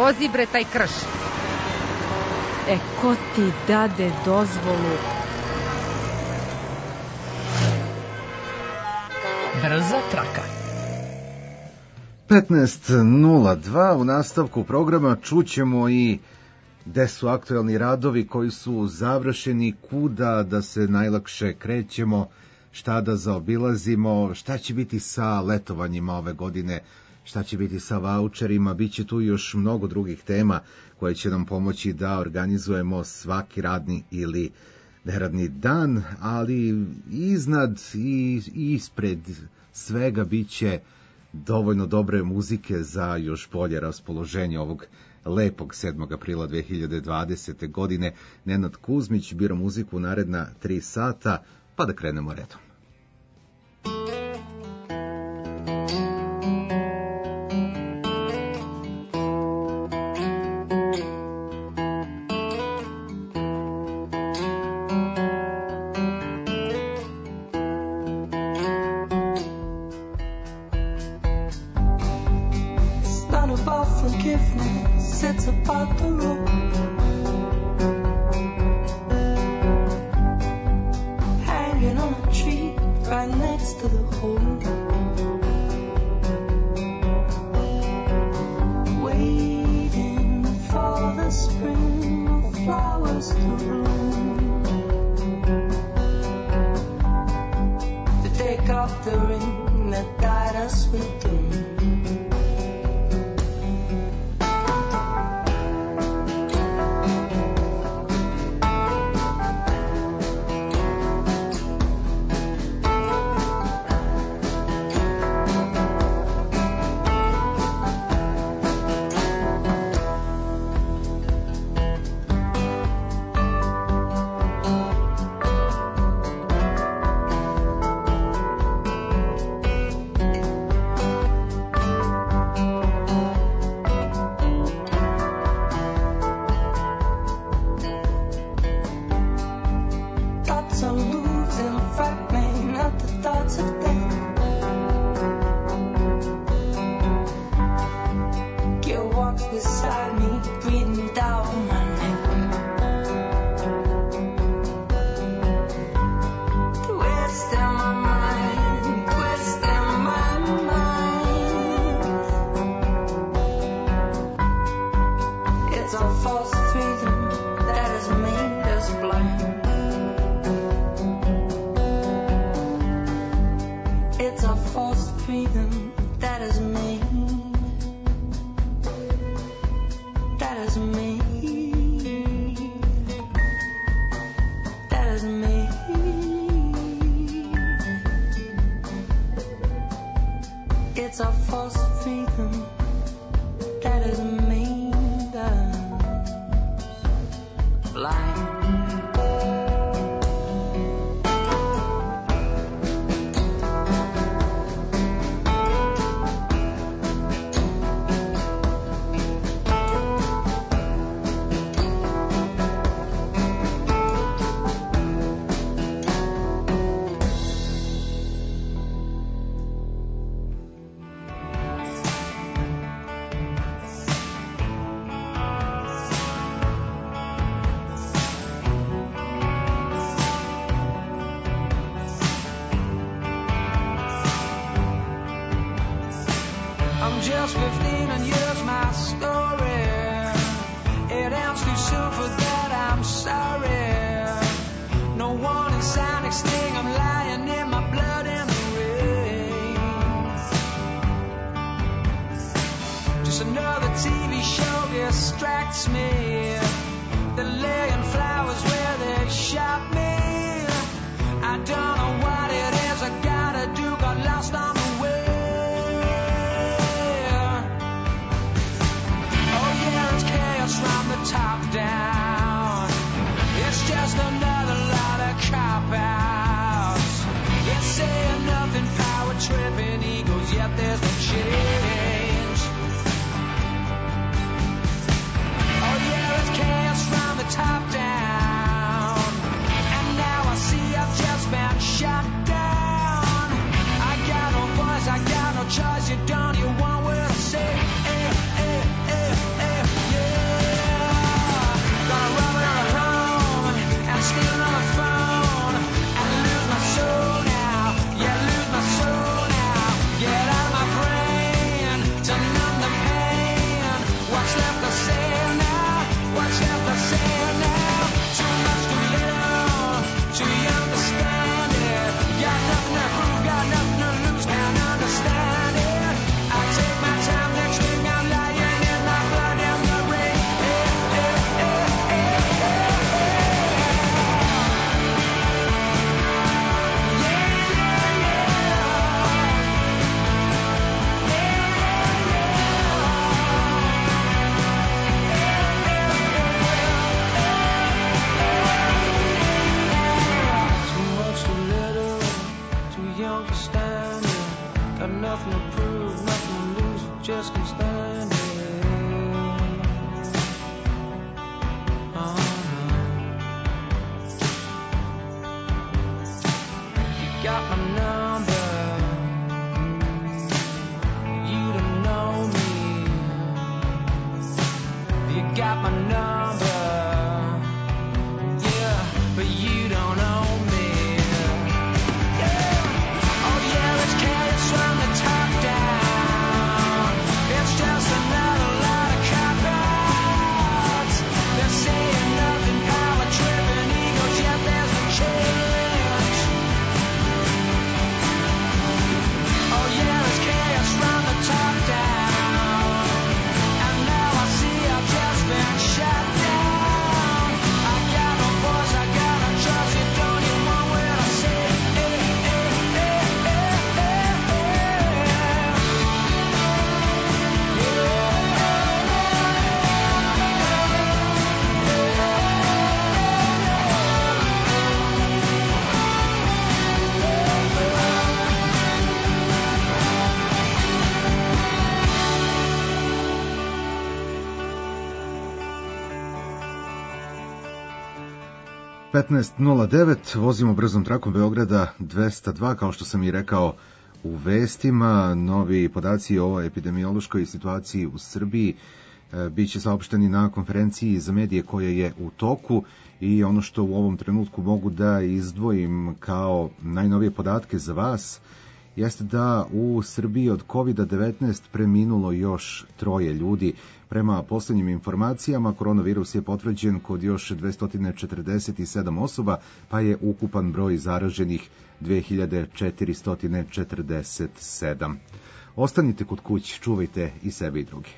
vozi bre taj krš. Ko ti dade dozvolu? Brza traka. 15:02 u nastavku programa čućemo i gde su aktuelni radovi koji su završeni, kuda da se najlakše krećemo, šta da zaobilazimo, šta će biti sa letovanjima ove godine, šta će biti sa vaučerima, bit će tu još mnogo drugih tema koje će nam pomoći da organizujemo svaki radni ili neradni dan, ali iznad i ispred svega bit će dovoljno dobre muzike za još bolje raspoloženje ovog lepog 7. aprila 2020. godine. Nenad Kuzmić bira muziku naredna 3 sata, pa da krenemo redom. just 15 and here's my story. It ends too soon for that, I'm sorry. No warning sign, next thing I'm lying in my blood in the rain. Just another TV show distracts me. They're laying flowers where they shot me. I don't know what it is I gotta do, got lost on the way. Oh yeah, it's chaos from the top down. It's just another lot of cop-outs. It's saying nothing, power tripping egos, yet there's no change. Oh yeah, it's chaos from the top down. And now I see I've just been shut down. I got no voice, I got no choice. You don't, you want what I say. Eh, eh, eh, eh. young to stand it. Got nothing to prove, nothing to lose, just can stand it. You got my number, you don't know me. You got my number, yeah, but you don't know me. Yeah. Oh yeah, let's chaos from the top down. It's just another lot of cop-outs. They're saying nothing, power tripping egos, yet there's no change. Oh yeah, let's chaos from the top down. And now I see I've just been shut down. I got no voice, I got no trust. You don't even want what I say. Yeah. 15.09, vozimo brzom trakom Beograda 202, kao što sam i rekao u vestima. Novi podaci o epidemiološkoj situaciji u Srbiji biće saopšteni na konferenciji za medije koja je u toku i ono što u ovom trenutku mogu da izdvojim kao najnovije podatke za vas jeste da u Srbiji od COVID-19 preminulo još 3 ljudi. Prema poslednjim informacijama, koronavirus je potvrđen kod još 247 osoba, pa je ukupan broj zaraženih 2447. Ostanite kod kuće, čuvajte i sebe i druge.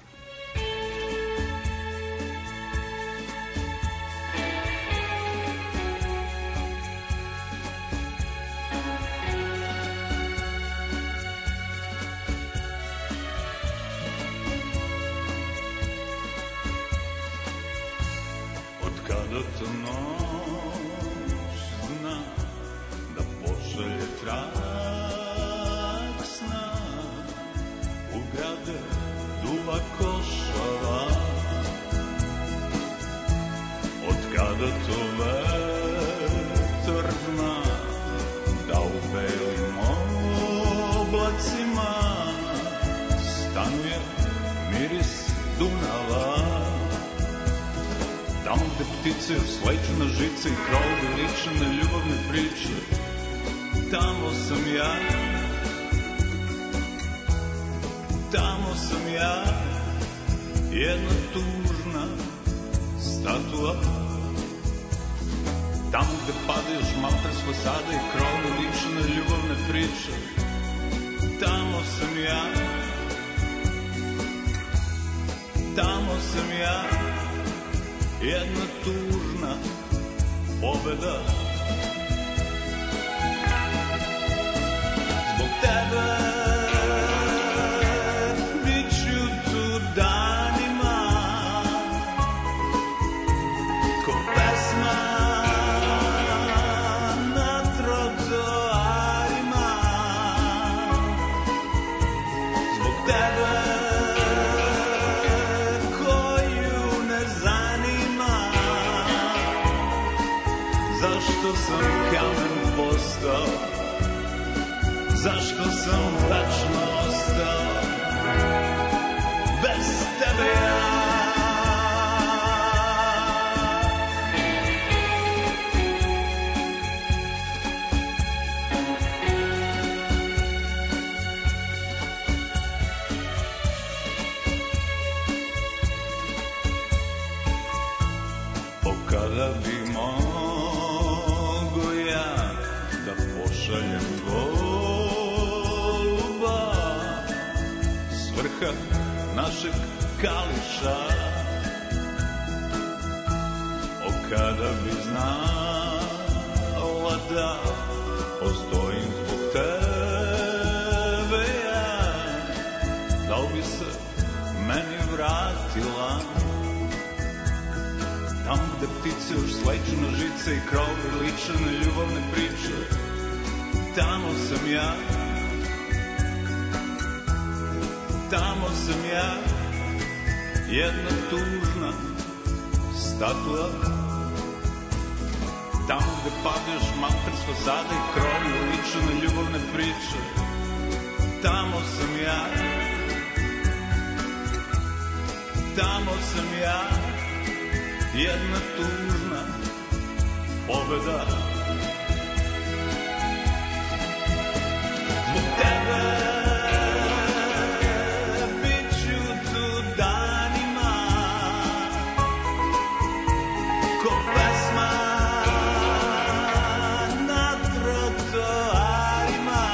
Tamo sam ja, tamo sam ja, jedna tužna statua. Tamo gde padneš malter s fasade i krovi liče na ljubavne priče. Tamo sam ja, tamo sam ja, jedna tužna pobeda. Zbog tebe bit ću tu danima, ko pesma na trotoarima.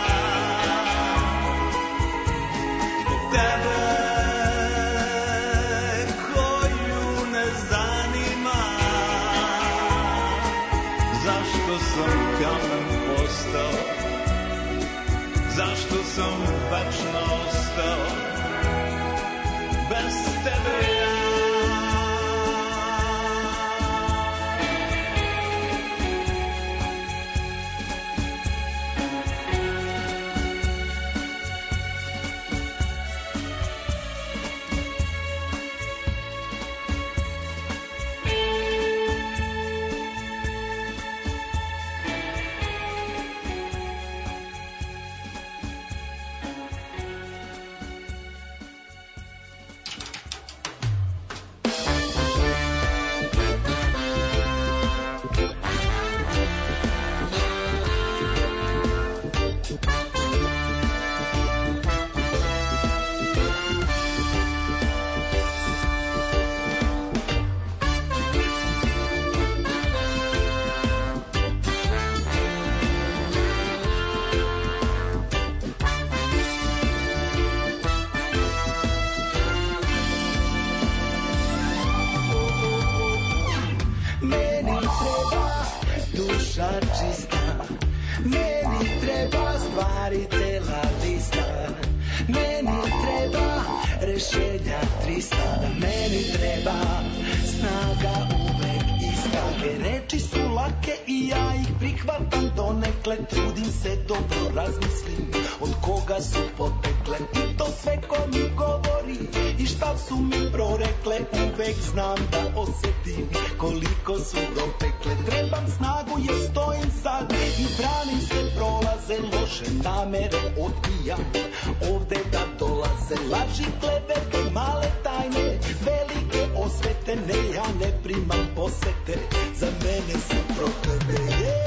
Zbog tebe koju ne zanima zašto sam kamen postao, zašto sam večno ostao bez tebe ja. Znam da osjetim koliko su dopekle. Trebam snagu jer stojim sad i branim se, prolaze loše namere, odbijam ovde da dolaze laži, klevete, male tajne, velike osvete. Ne, ja ne primam posete, za mene su proklete.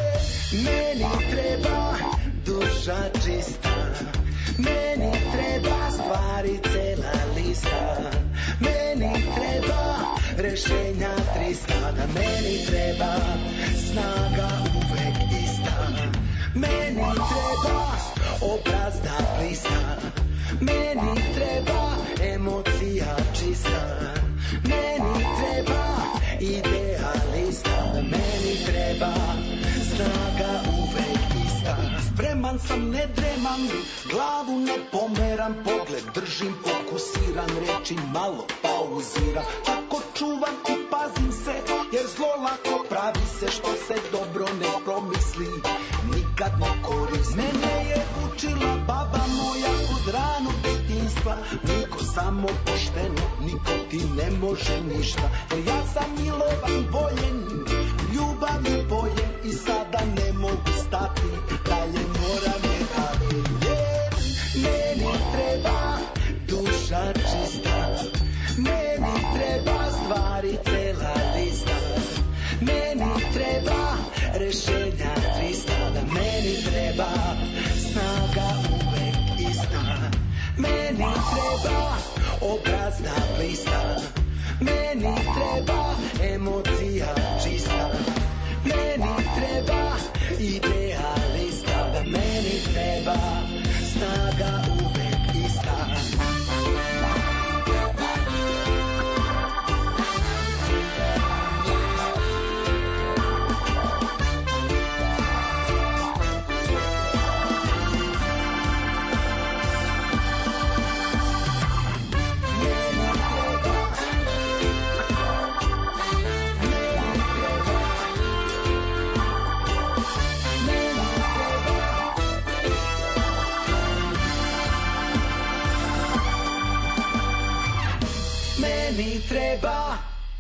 Meni treba duša čista, meni treba stvari cela lista, meni treba rešenja 300, da meni treba snaga uvek ista, meni treba obraz da blista, meni treba emocija čista, meni treba idealista, da meni treba snaga uvek ista. Spreman sam, ne dremam, glavu ne pomeram, pogled držim fokusiran, reči malo pauziram. Tako čuvam i pazim se, jer zlo lako pravi se, što se dobro ne promisli, nikad ne koristi. Mene je učila baba moja od ranog detinjstva, niko samo pošteno, niko ti ne može ništa. Jer ja sam milovan, voljen, ljubav i bojem i sada ne mogu stati, dalje moram je dati. Meni treba duša čista, meni treba stvari cela lista, meni treba rešenja 300, da meni treba snaga uvek ista, meni treba obraz da blista, meni treba emocija čista, meni treba idealista, da meni treba snaga uvek ista. meni treba.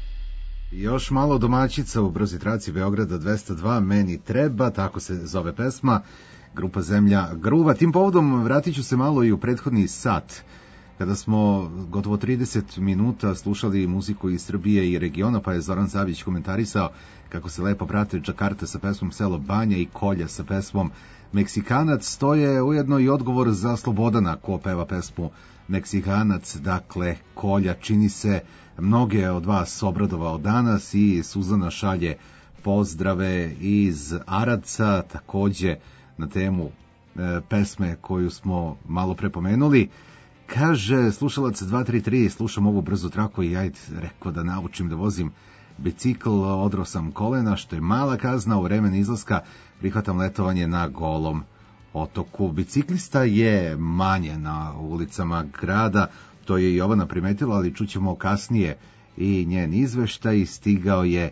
Još malo domaćica u brzi traci Beograda 202, meni treba, tako se zove pesma, grupa Zemlja gruva. Tim povodom vratit ću se malo i u prethodni sat, kada smo gotovo 30 minuta slušali muziku iz Srbije i regiona, pa je Zoran Savić komentarisao kako se lepo prate Džakarta sa pesmom Selo Banja i Kolja sa pesmom Meksikanac. To je ujedno i odgovor za Slobodana, ko peva pesmu Meksikanac, dakle Kolja. Čini se mnoge od vas obradovao danas i Suzana šalje pozdrave iz Aradca, takođe na temu pesme koju smo malo prepomenuli. Kaže slušalac 233, slušam ovu brzu traku i ajde, rekao da naučim da vozim bicikl, odrao sam kolena, što je mala kazna, u vremenu izlaska prihvatam letovanje na Golom otoku. Biciklista je manje na ulicama grada, to je Jovana primetila, ali čućemo kasnije i njen izveštaj. Stigao je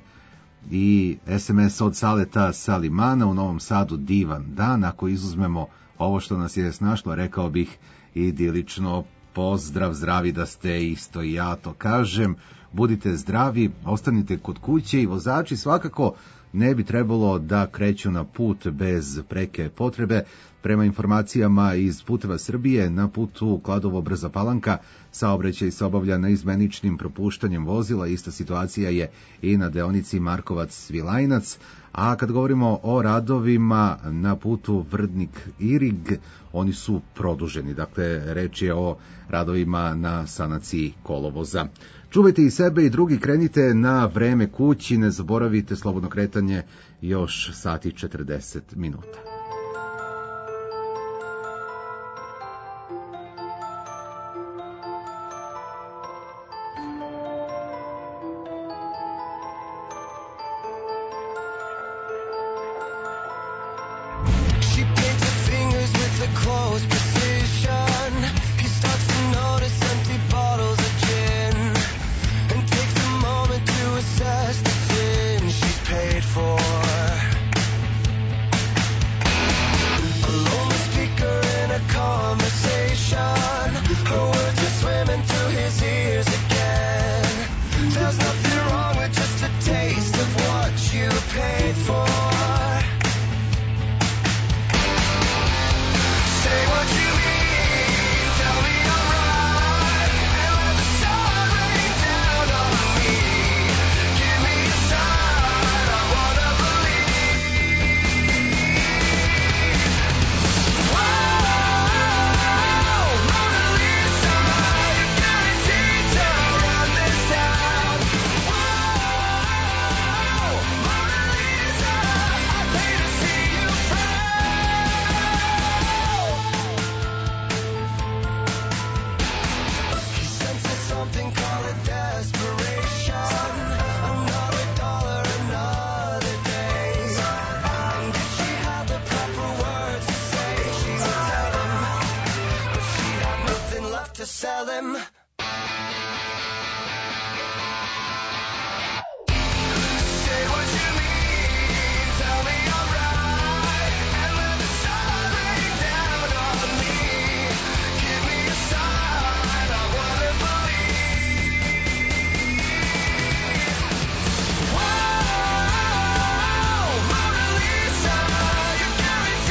i SMS od Saleta Salimana, u Novom Sadu divan dan, ako izuzmemo ovo što nas je snašlo, rekao bih idilično. Pozdrav, zdravi da ste, isto i ja to kažem. Budite zdravi, ostanite kod kuće i vozači svakako ne bi trebalo da kreću na put bez preke potrebe. Prema informacijama iz Puteva Srbije, na putu Kladovo-Brza Palanka saobraćaj se obavlja neizmeničnim propuštanjem vozila. Ista situacija je i na deonici Markovac-Svilajnac. A kad govorimo o radovima na putu Vrdnik-Irig, oni su produženi. Dakle, reč je o radovima na sanaciji kolovoza. Čuvajte i sebe i drugi, krenite na vreme kući, ne zaboravite slobodno kretanje još sati 40 minuta.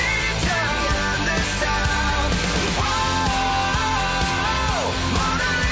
Mona Lisa.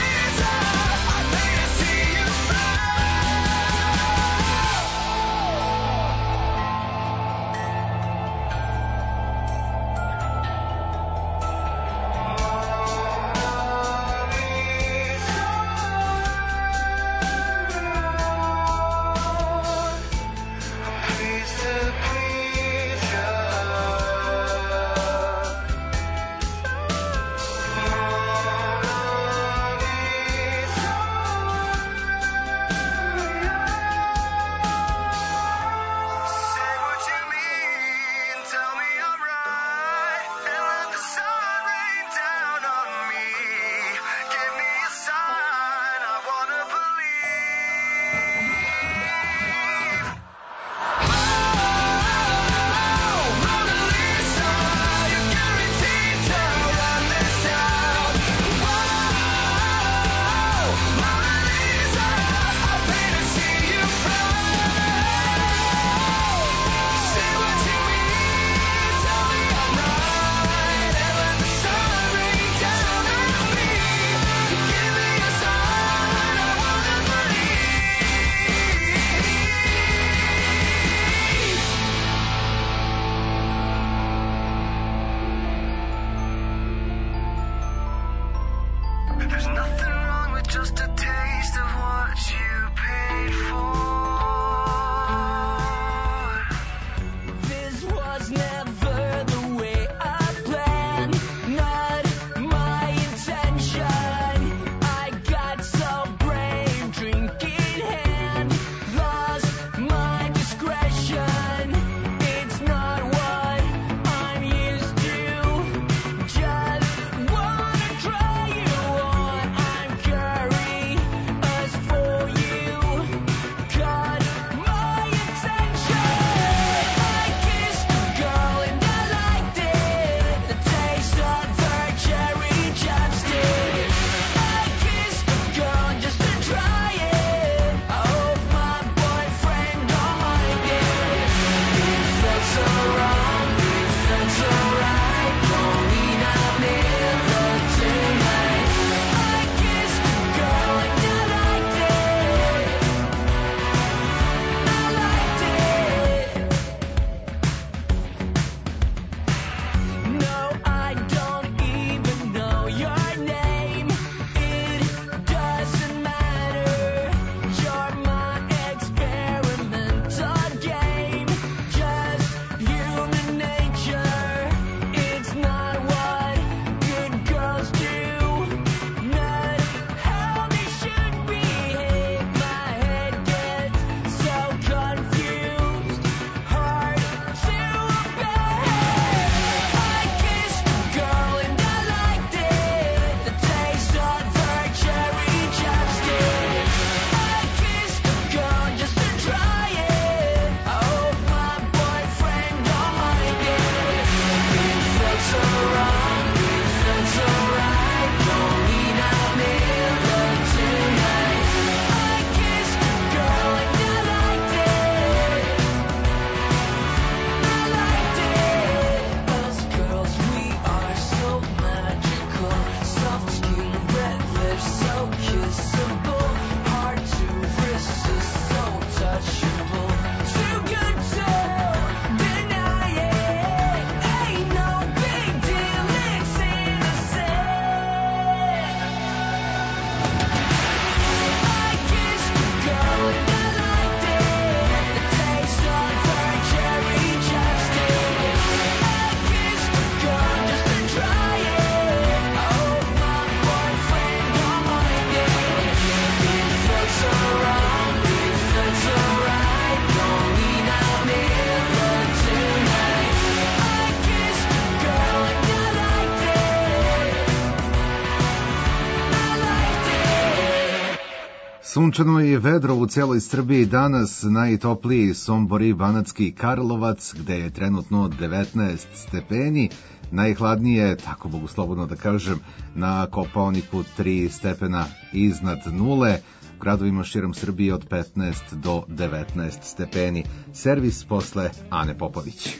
Sunčano je vedro u celoj Srbiji danas, najtopliji Sombor i Banatski Karlovac, gde je trenutno 19 stepeni, najhladnije, tako mogu slobodno da kažem, na Kopaoniku 3 stepena iznad nule, u gradovima širom Srbije od 15 do 19 stepeni. Servis posle Ane Popović.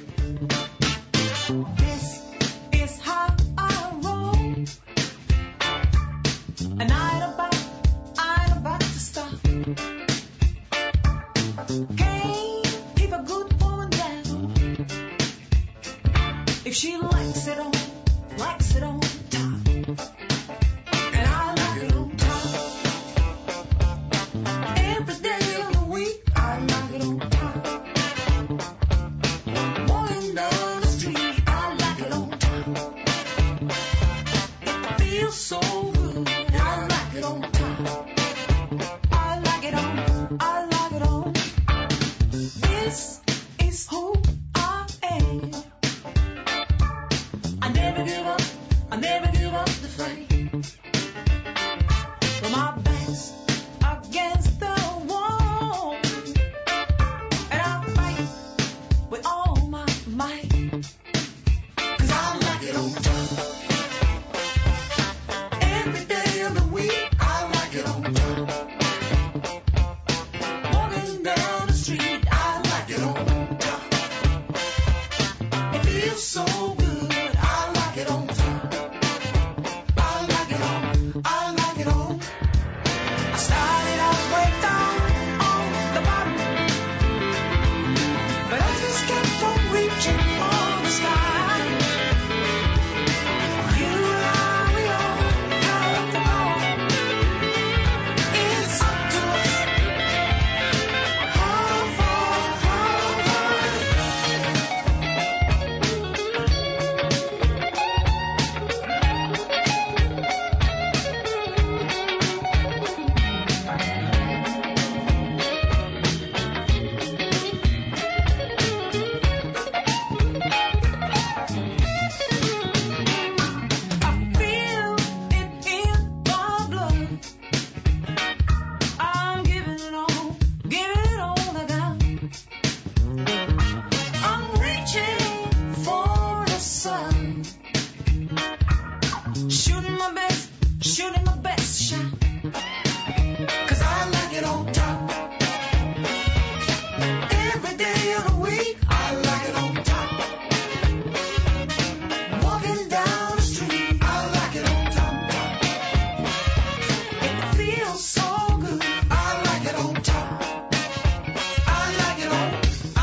If she likes it on top, and I like it on top. Every day of the week, I like it on top. Walking down the street, I like it on shooting my best shot. 'Cause I like it on top. Every day of the week, I like it on top. Walking down the street, I like it on top. It feels so good, I like it on top. I like it on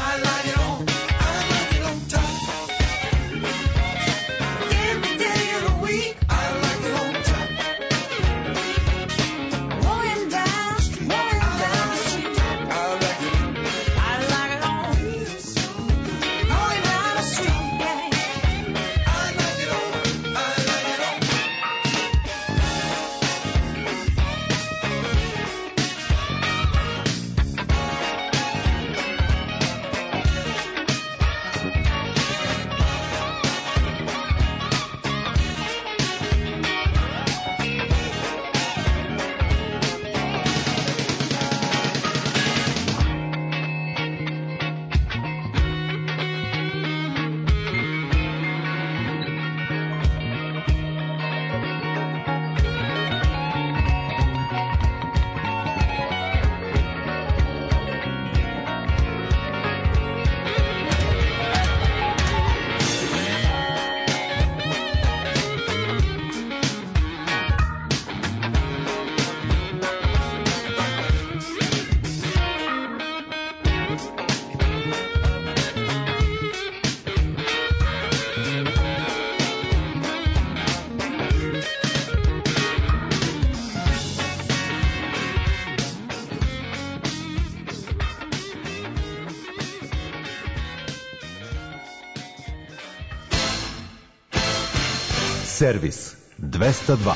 top. Every day of the week, I like it on top. Walking down the street, I like it on. I like it on. Walking down the street, yeah. I like it on. Servis 202.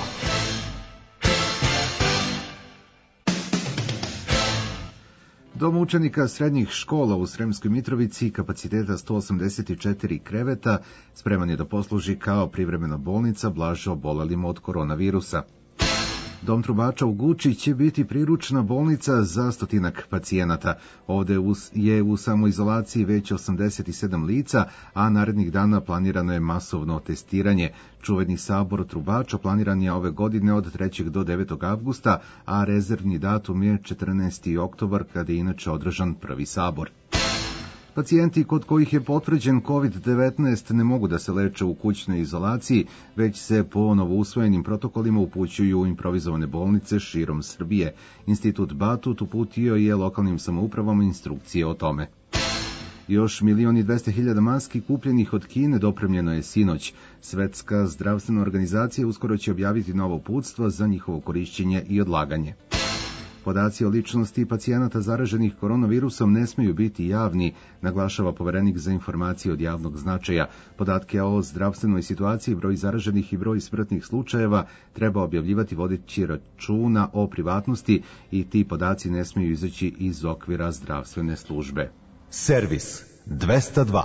Dom učenika srednjih škola u Sremskoj Mitrovici kapaciteta 184 kreveta spreman je da posluži kao privremena bolnica blaže obolelima od koronavirusa. Dom trubača u Guči će biti priručna bolnica za 100 pacijenata. Ovde je u samoizolaciji već 87 lica, a narednih dana planirano je masovno testiranje. Čuveni sabor trubača planiran je ove godine od 3. do 9. avgusta, a rezervni datum je 14. oktobar, kada je inače održan prvi sabor. Pacijenti kod kojih je potvrđen COVID-19 ne mogu da se leče u kućnoj izolaciji, već se po novo usvojenim protokolima upućuju u improvizovane bolnice širom Srbije. Institut Batut uputio je lokalnim samoupravama instrukcije o tome. Još 1.200.000 maski kupljenih od Kine dopremljeno je sinoć. Svetska zdravstvena organizacija uskoro će objaviti novo uputstvo za njihovo korišćenje i odlaganje. Podaci o ličnosti pacijenata zaraženih koronavirusom ne smeju biti javni, naglašava poverenik za informacije od javnog značaja. Podatke o zdravstvenoj situaciji, broj zaraženih i broj smrtnih slučajeva treba objavljivati vodeći računa o privatnosti i ti podaci ne smeju izaći iz okvira zdravstvene službe. Servis 202.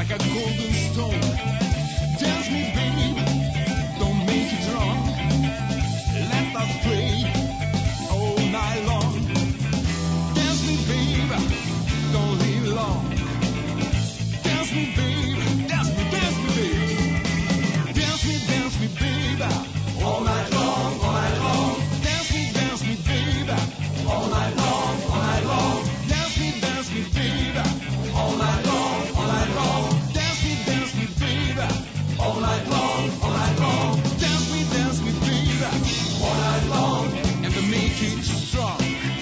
like a golden stone. Dance me, babe, don't make it wrong. Let us play all night long. Dance me, babe, don't leave long. Dance me, babe, dance me, dance me, babe. Dance me, babe, all night long, all night long. Dance me, babe, all night long, all night long. Dance me, babe, all night long, all night long. Dance me, babe, all night long, all night long. Dance me, babe, all night long, and to make it strong.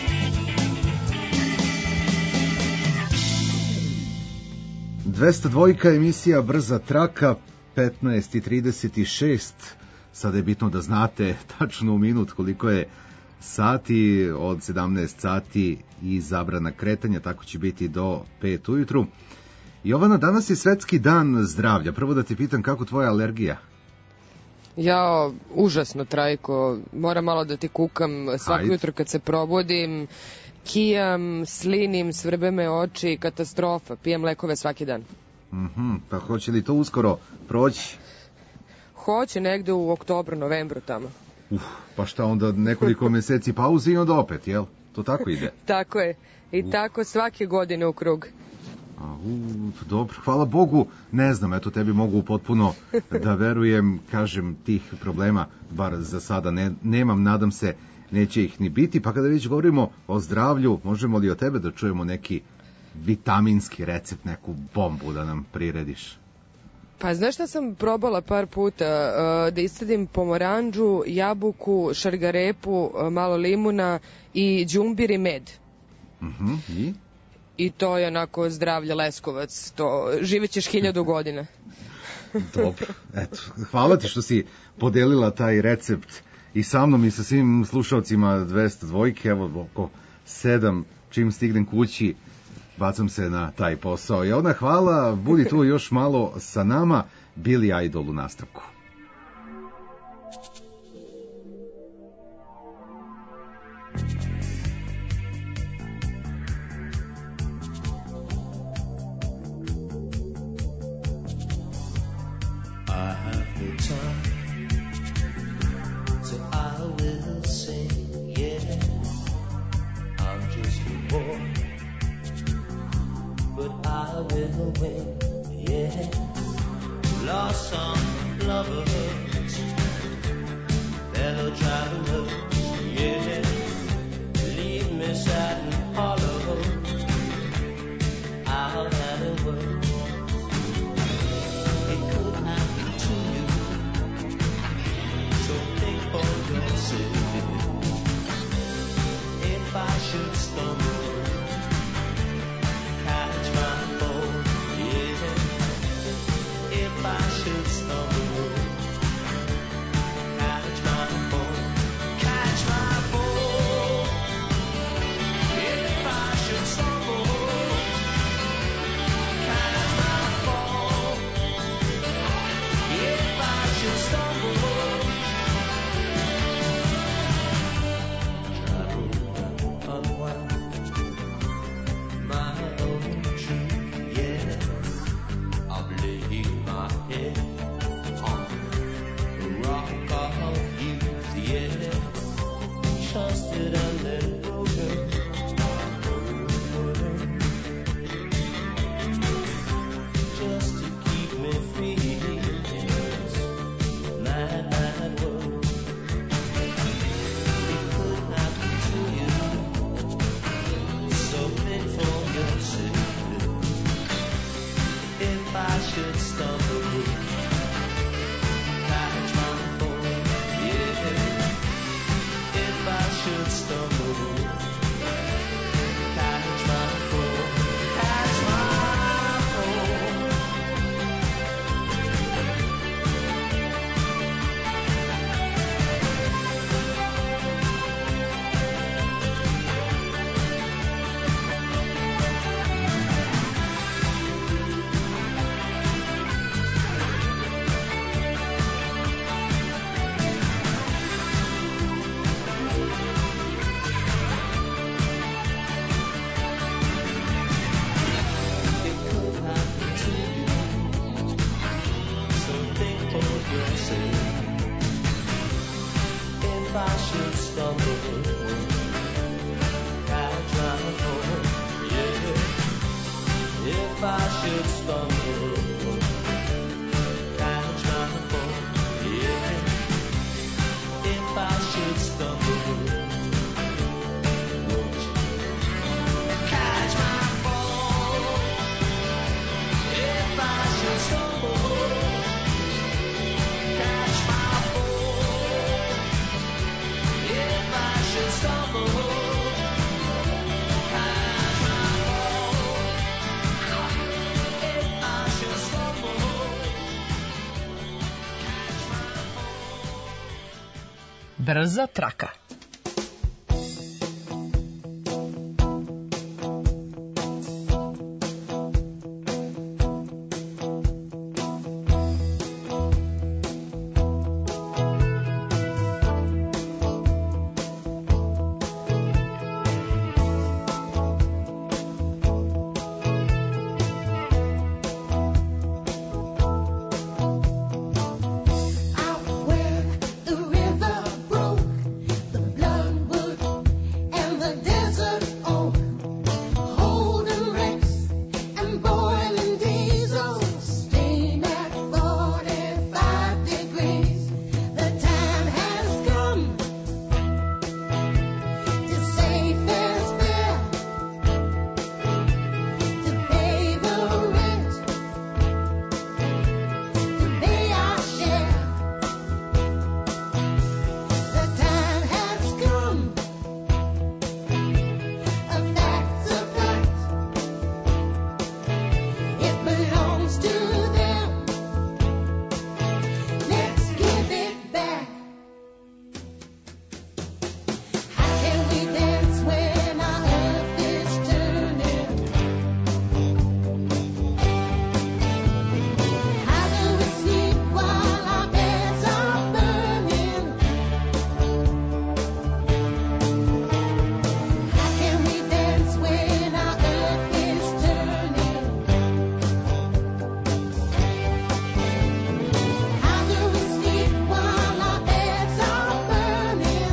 202 emisija Brza traka, 15:36. Sada je bitno da znate tačno u minut koliko je sati, od 17 sati i zabrana kretanja, tako će biti do 5 ujutru. Jovana, danas je svetski dan zdravlja. Prvo da ti pitam kako tvoja alergija? Ja, užasno, Trajko. Moram malo da ti kukam svako jutro kad se probudim. Kijam, slinim, svrbe me oči, katastrofa. Pijem lekove svaki dan. Pa hoće li to uskoro proći? Hoće, negde u oktobru, novembru tamo. Pa šta onda, nekoliko meseci pauze i onda opet, jel? To tako ide? Tako je. I tako svake godine u krug. Dobro, hvala Bogu, ne znam, eto tebi mogu potpuno da verujem, kažem, tih problema, bar za sada nemam, nadam se neće ih ni biti, pa kada već govorimo o zdravlju, možemo li od tebe da čujemo neki vitaminski recept, neku bombu da nam prirediš? Pa znaš šta sam probala par puta? Da isadim pomoranđu, jabuku, šargarepu, malo limuna i đumbir i med. I? I to je onako zdravlje Leskovac, to živećeš 1000 godina. Dobro, eto, hvala ti što si podelila taj recept i sa mnom i sa svim slušalcima 202, evo oko 7, čim stignem kući, bacam se na taj posao. I onda hvala, budi tu još malo sa nama, Billy Idol u nastavku. Lost some lovers, fellow travelers, yeah. Leave me sad and hollow, out at the world. It could happen to you, so think for yourself. If I should stumble, catch my fall, yeah. If I should stumble, catch my fall, catch my fall. If I should stumble, catch my fall. If I should stumble, try to unwind my own truth, yeah. I've laid my head on the rock of youth, yeah. Trusted and then broken, just to keep me free in this mad, mad world. It could happen to you, so think for yourself. If I should stumble, catch my fall, yeah. If I should stumble, catch my fall, catch my fall. should stumble, catch my fall, yeah. If I should stumble, won't you catch my fall? If I should stumble, catch my fall. If I should stumble, catch my fall. If I should stumble, catch my fall. Brza traka. Out where the river broke, the bloodwood and the desert oak, holding wrecks and boiling diesel, steam at 45 degrees. The time has come to say fair's fair, to pay the rent, to pay our share. The time has come, a fact's a fact. It belongs to them. Let's give it back. How can we dance when our earth is turning? How do we sleep while our beds are burning? How can we dance when our earth is turning? How do we sleep while our beds are burning?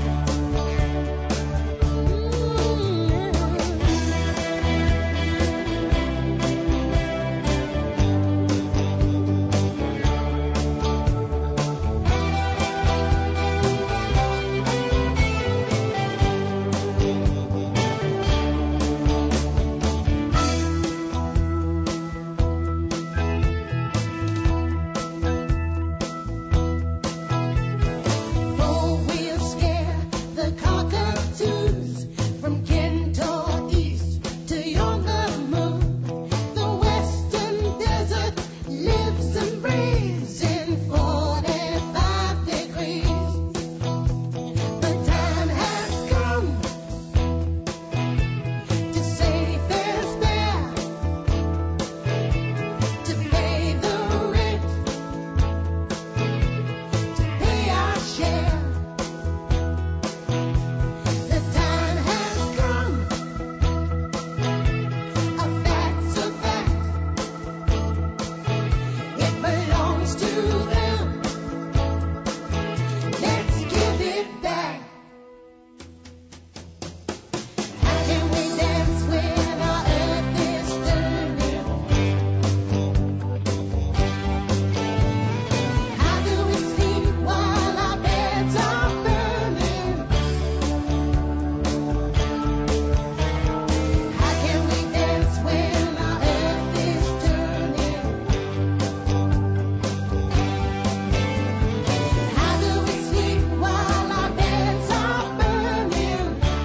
Four-wheel scare the cockatoos from Kentor East to yonder moon. The western desert lives and breathes in 45 degrees. The time has come to say fair's fair, to pay the rent, to pay our share. The time has come, a fact's a fact. It belongs to them. Let's give it back. How can we dance when our earth is turning? How do we sleep while our beds are burning? How can we dance when our earth is turning? How do we sleep while our beds are burning?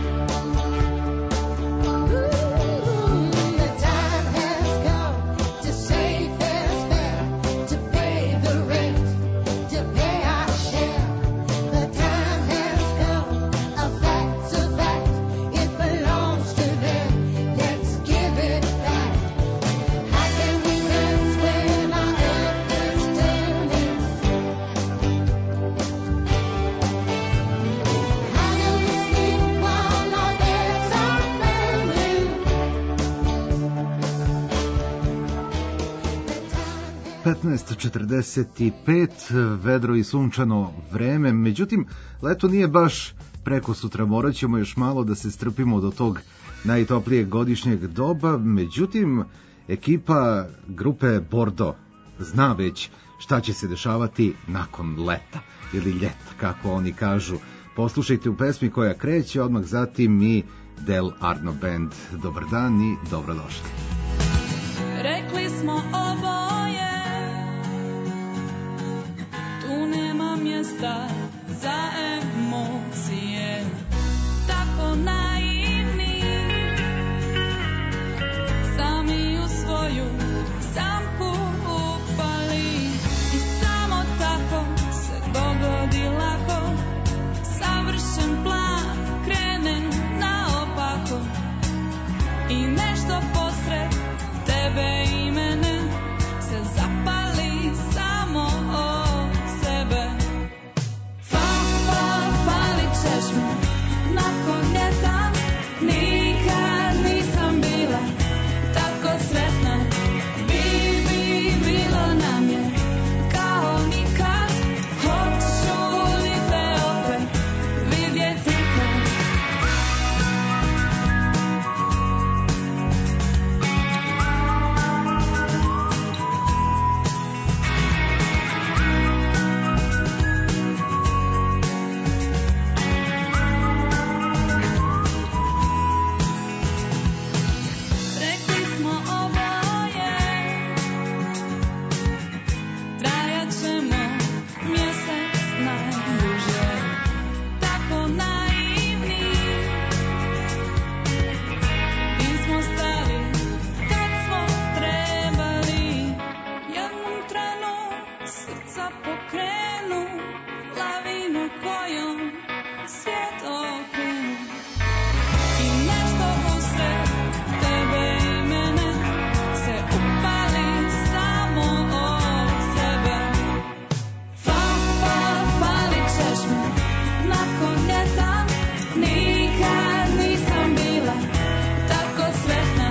The time has come to say fair's fair, to pay the rent, to pay our share. The time has come, a fact's a fact. It belongs to them. Let's give it back. How can we dance when our earth is turning? How do we sleep while our beds are burning? The time has 15:45, vedro i sunčano vreme, međutim, leto nije baš preko sutra, morat ćemo još malo da se strpimo do tog najtoplijeg godišnjeg doba, međutim, Ekipa grupe Bordo zna već šta će se dešavati nakon leta, ili ljeta, kako oni kažu. Poslušajte u pesmi koja kreće, odmah zatim i Del Arno Band. Dobar dan i dobrodošli. Rekli smo oboje, tu nema mjesta za emocije, tako naivni, sami u svoju zamku upali i samo tako se dogodi lako, savršen plan krene naopako i nešto posred tebe i mene se zapali samo od sebe. Palit ćeš me nakon ljeta, nikad nisam bila tako sretna. Bilo nam je kao nikad, hoću li te opet vidjeti kad. Rekli smo oboje, trajat ćemo mjesec najduže, tako naivni, nismo stali kad smo trebali, jednom trenu srca pokrenu, lavinu kojom svijet okrenu. I nešto usred tebe i mene se upali samo od sebe. Palit ćeš me nakon ljeta, nikad nisam bila tako sretna.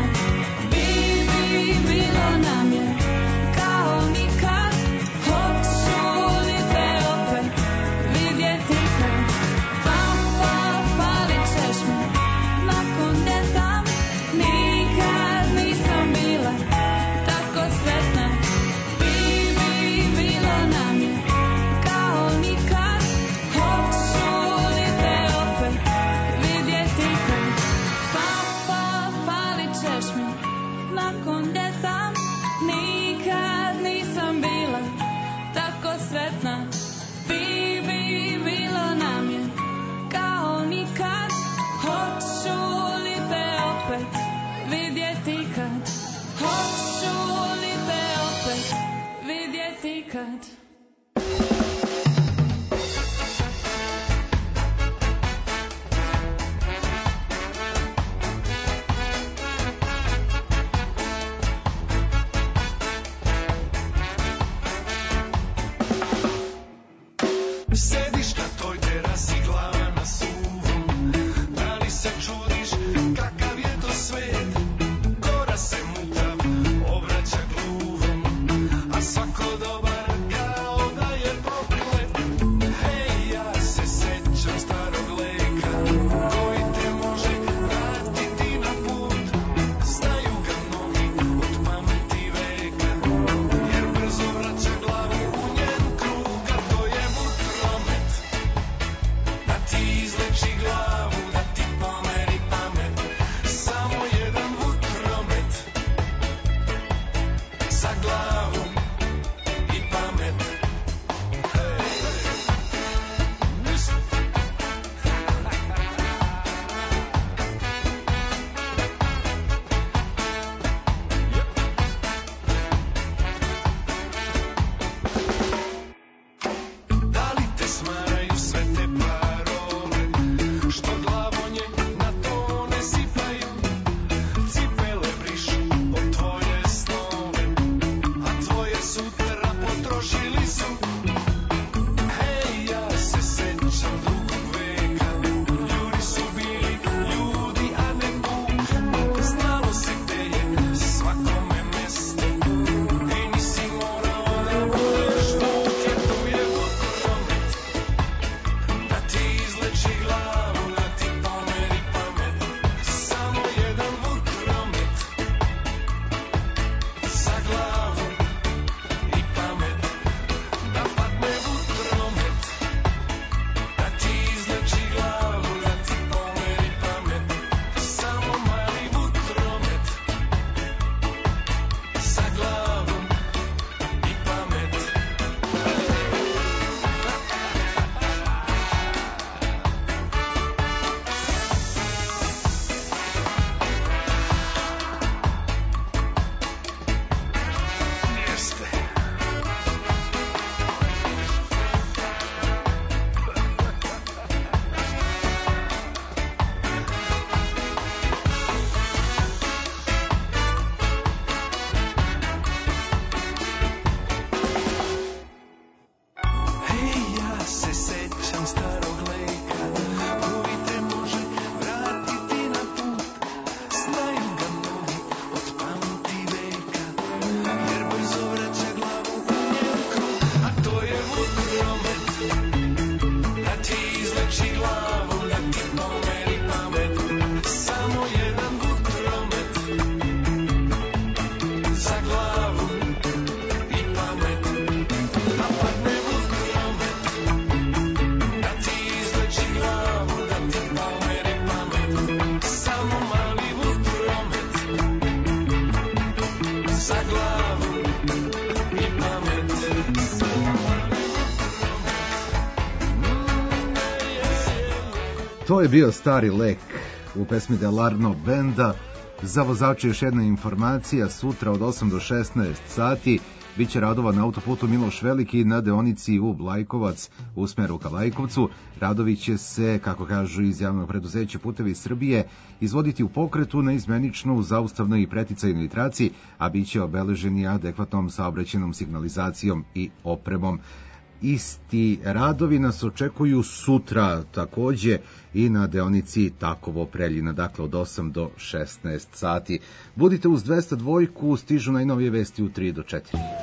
Bilo nam je kao nikad, hoću li te opet vidjeti kad. Palit ćeš me nakon ljeta, nikad nisam bila tako sretna. Bilo nam je kao nikad, hoću li te opet vidjeti kad. Palit ćeš me nakon ljeta, nikad nisam bila tako sretna. Bilo nam je kao nikad, hoću li te opet vidjeti kad. Hoću li te opet vidjeti kad. Sediš na toj terasi, glava na suvom. Da li se čudiš kakav je to svet? Gora se mutav obraća gluvom, a svako dobar gad To je bio stari lek u pesmi Delarno benda. Za vozače još jedna informacija, sutra od 8 do 16 sati biće radova na autoputu Miloš Veliki na deonici u Lajkovac u smeru ka Lajkovcu. Radovi će se, kako kažu iz javnog preduzeća Putevi Srbije, izvoditi u pokretu na izmeničnu, zaustavnoj i preticajnoj traci, a bit će obeleženi adekvatnom saobraćajnom signalizacijom i opremom. Isti radovi nas očekuju sutra takođe i na deonici Takovo-Preljina, dakle od 8 do 16 sati. Budite uz 202, stižu najnovije vesti u 3 do 4.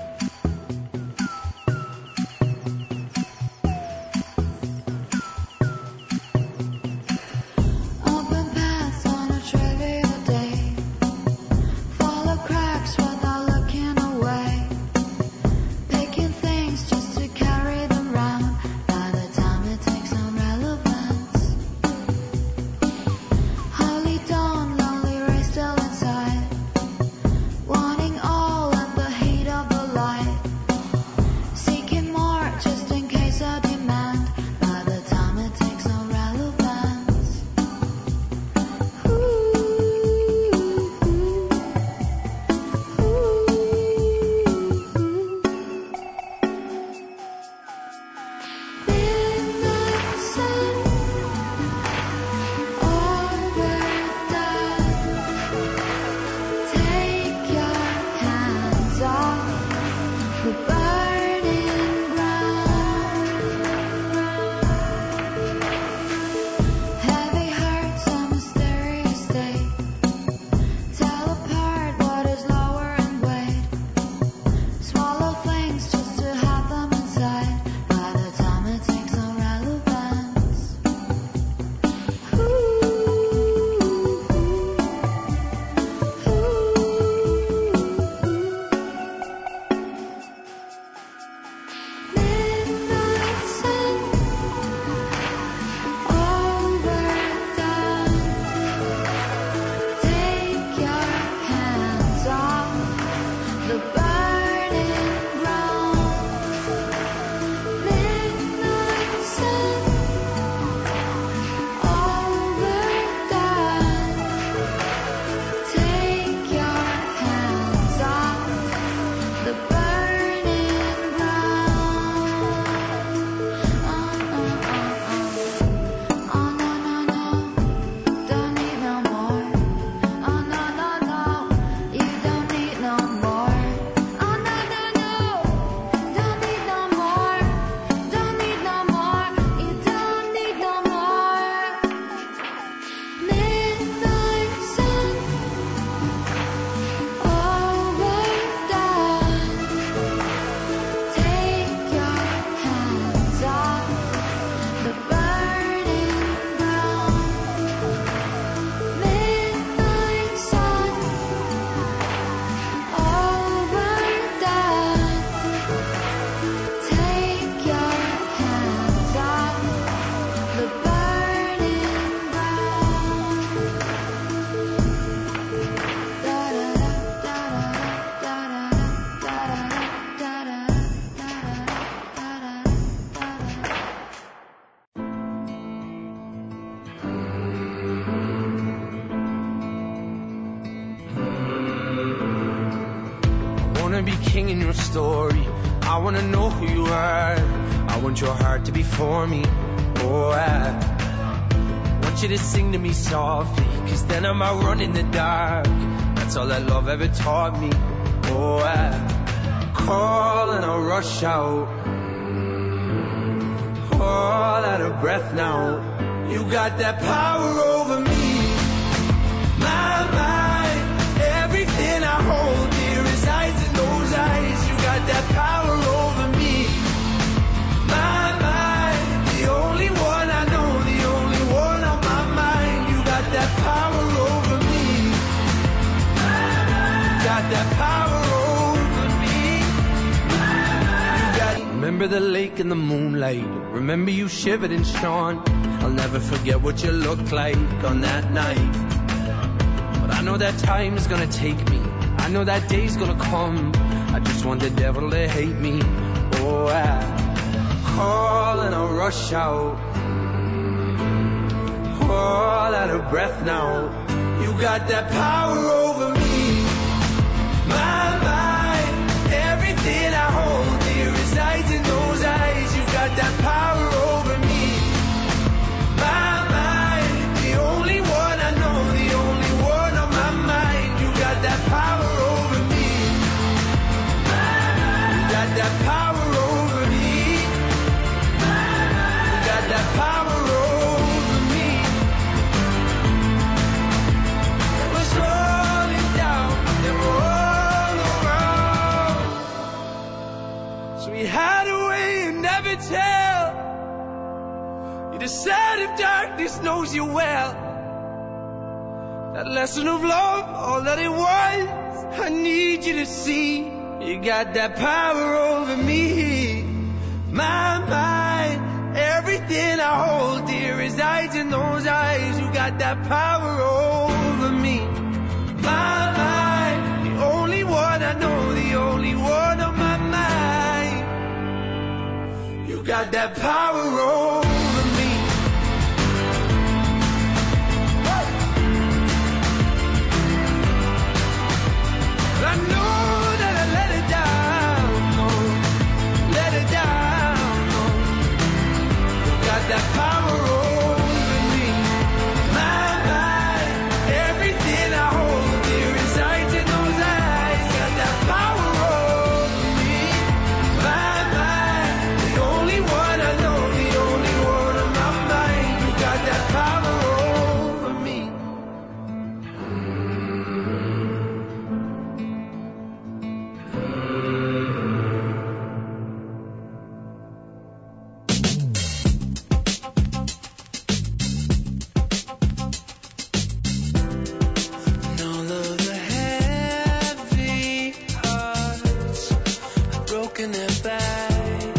king in your story. I wanna know who you are. I want your heart to be for me. Oh, I want you to sing to me softly, 'cause then I might run in the dark. That's all that love ever taught me. Oh, I call and I rush out, all out of breath now. You got that power over me, my mind. Everything I hold dear resides in those eyes. You got that power over me, my mind. The only one I know, the only one on my mind. You got that power over me, my mind. You got that power over me, my mind. You got. Remember the lake in the moonlight. Remember you shivered and shone. I'll never forget what you looked like on that night. But I know that time is gonna take me. I know that day's gonna come. I just want the devil to hate me. Oh, I call and I rush out, all out of breath now. You got that power over me. My mind, everything I hold dear resides in those eyes. You got that power over me. My mind, the only one I know, the only one on my mind. You got that power over me. You got that power over me. You got that power over me. They were slowing down, they were all around. So we hide away and never tell. You decide if darkness knows you well. That lesson of love, all that it was, I need you to see. You got that power over me. My mind, everything I hold dear resides in those eyes. You got that power over me. My mind, the only one I know, the only one on my mind. You got that power over me. I know that I let it down, no, let it down, no. You got that power over me. My mind, everything I hold dear resides in those eyes. Got that power over me. My mind, the only one I know, the only one on my mind. You got that power over me. And all of the heavy hearts have broken their back.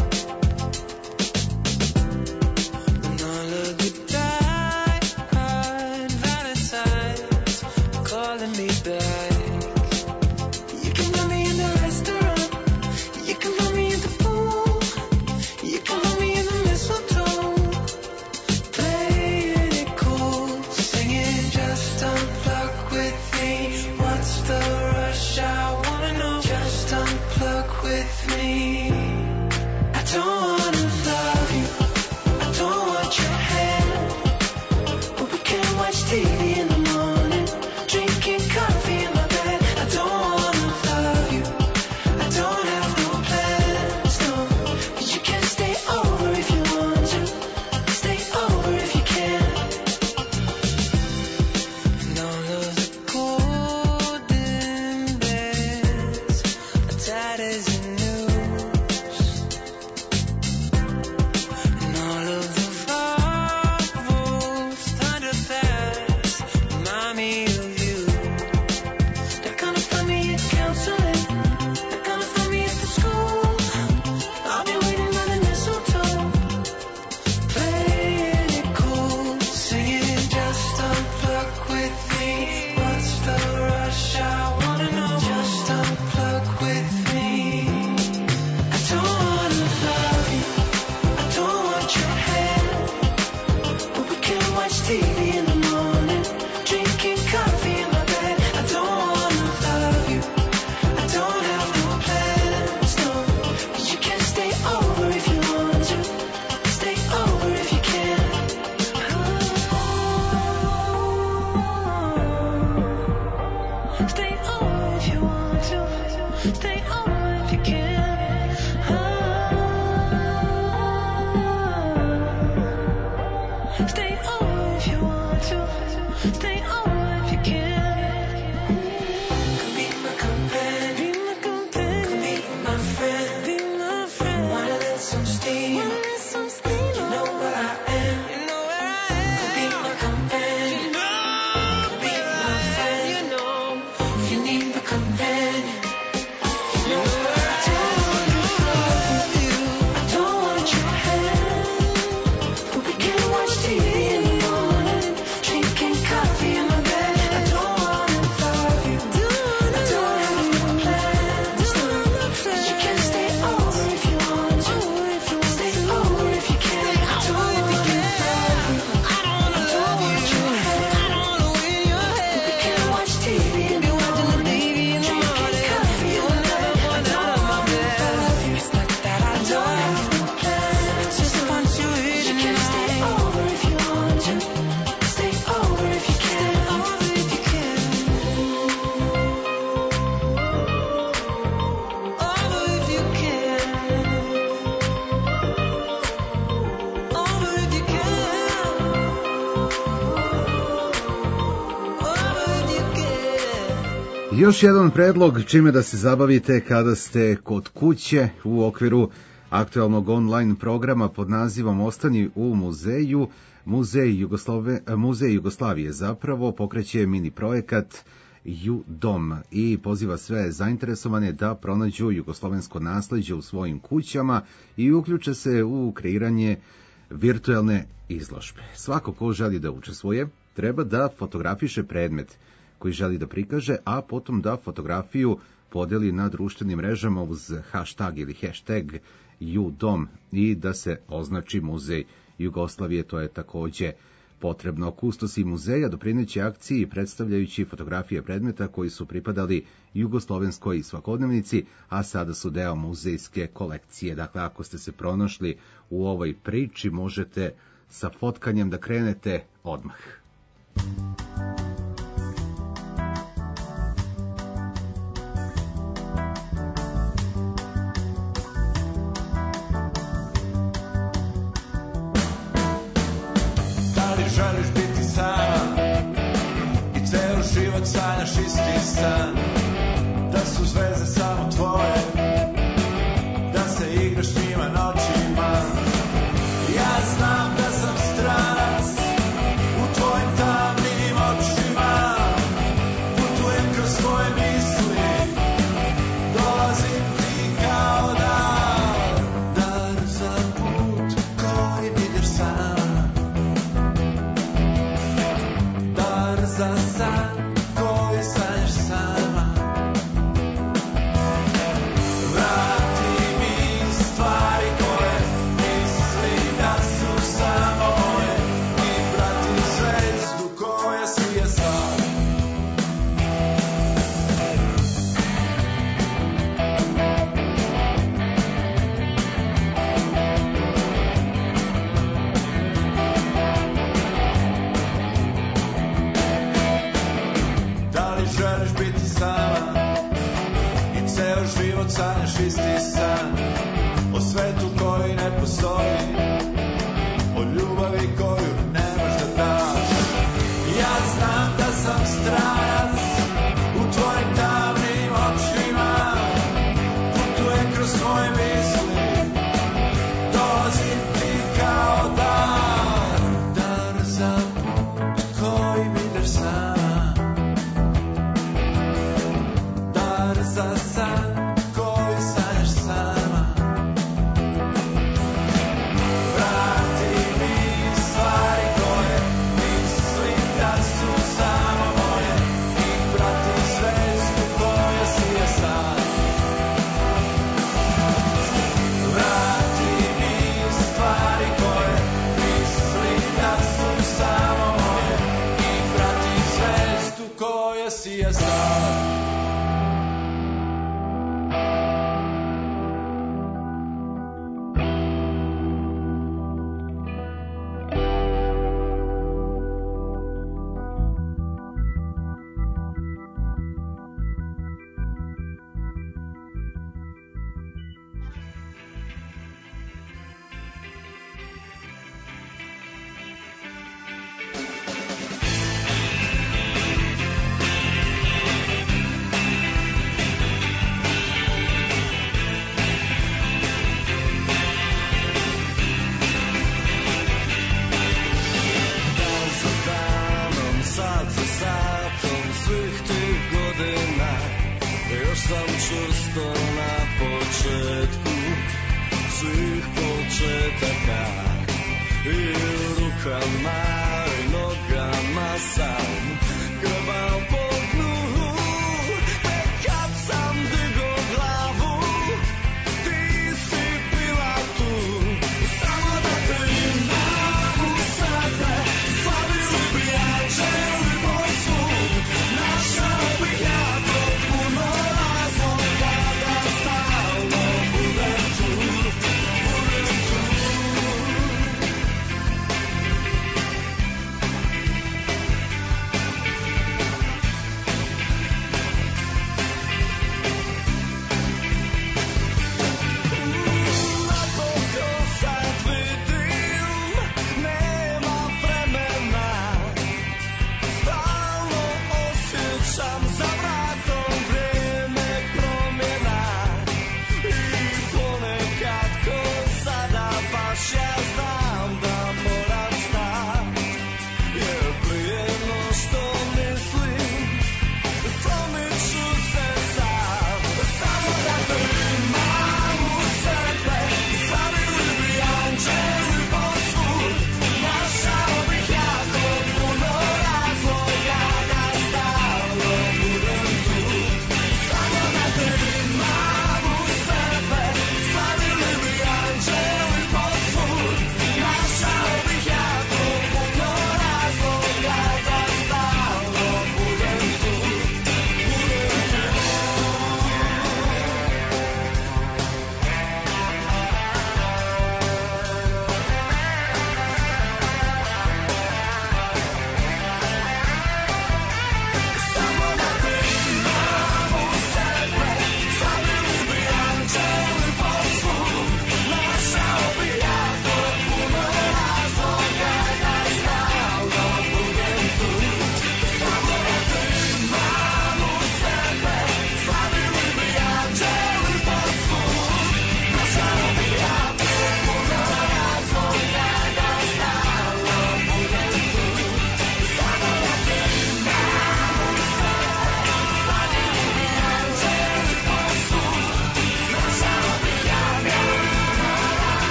And all of the die-hard Valentines are calling me back. You can find me in the restaurant, you can find me in the pool, you can find me in the mistletoe, playing it cool, singing just unplug with me. What's the rush? I wanna know. Just unplug with me. I don't wanna love you, I don't want your hand, but we can watch TV in the morning, drinking coffee in my bed. I don't wanna love you, I don't have no plans, no. But you can stay over if you want to, stay over if you can. And all of the golden beds are tight as a noose. Još jedan predlog čime da se zabavite kada ste kod kuće u okviru aktualnog online programa pod nazivom Ostani u muzeju. Muzej Jugoslavije zapravo pokreće mini projekat Ju-dom i poziva sve zainteresovane da pronađu jugoslovensko nasleđe u svojim kućama i uključe se u kreiranje virtualne izložbe. Svako ko želi da učestvuje treba da fotografiše predmet koji želi da prikaže, a potom da fotografiju podeli na društvenim mrežama uz hashtag ili hashtag Ju-dom i da se označi Muzej Jugoslavije. To je takođe potrebno. Kustosi muzeja doprineće akciji predstavljajući fotografije predmeta koji su pripadali jugoslovenskoj svakodnevnici, a sada su deo muzejske kolekcije. Dakle, ako ste se pronašli u ovoj priči, možete sa fotkanjem da krenete odmah. Želiš biti sama i ceo život sanjaš isti san, da su zvezde samo tvoje, da se igraš njima noćima. Ja znam da sam stranac u tvojim tamnim očima, putujem kroz svoje misli, dolazim ti kao dar, dar za put koji ideš sam. Za san koji sanjaš sama. Vrati mi stvari koje misli da su samo moje i prati zvezdu koja sije sad. Želiš biti sama i ceo život sanjaš isti san, o svetu koji ne postoji, o ljubavi koju nemaš da daš. Ja znam da sam stranac u tvojim tamnim očima, putujem kroz svoje misli, dolazim ti kao dar, dar za put koji ideš sam. Za san koji sanjaš sama. Vrati mi stvari koje mislim da su samo moje i prati zvezdu koja sije sad. Vrati mi stvari koje mislim da su samo moje i prati zvezdu koja sije sad.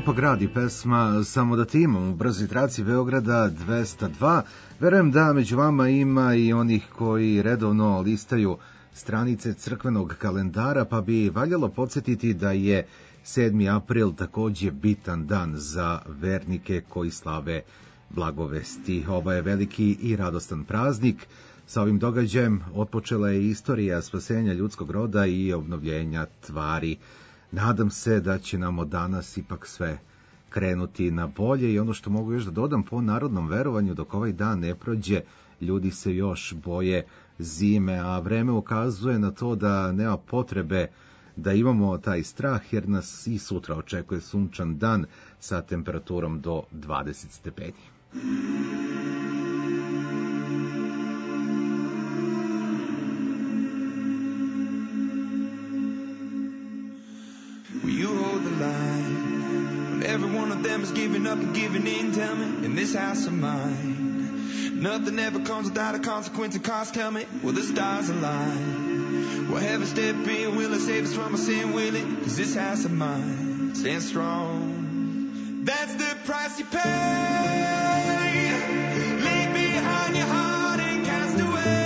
Lepo grad i pesma Samo da ti imam u brzoj traci Beograda 202. Verujem da među vama ima i onih koji redovno listaju stranice crkvenog kalendara, pa bi valjalo podsjetiti da je 7. april takođe bitan dan za vernike koji slave blagovesti. Ovo je veliki i radostan praznik. Sa ovim događajem otpočela je istorija spasenja ljudskog roda i obnovljenja tvari. Nadam se da će nam od danas ipak sve krenuti na bolje i ono što mogu još da dodam, po narodnom verovanju, dok ovaj dan ne prođe, ljudi se još boje zime, a vreme ukazuje na to da nema potrebe da imamo taj strah, jer nas i sutra očekuje sunčan dan sa temperaturom do 20 stepeni. Will you hold the line when every one of them is giving up and giving in? Tell me, in this house of mine, nothing ever comes without a consequence and cost. Tell me, will the stars align? Will heaven step in? Will it save us from our sin? Will it? 'Cause this house of mine stands strong. That's the price you pay. Leave behind your heart and cast away.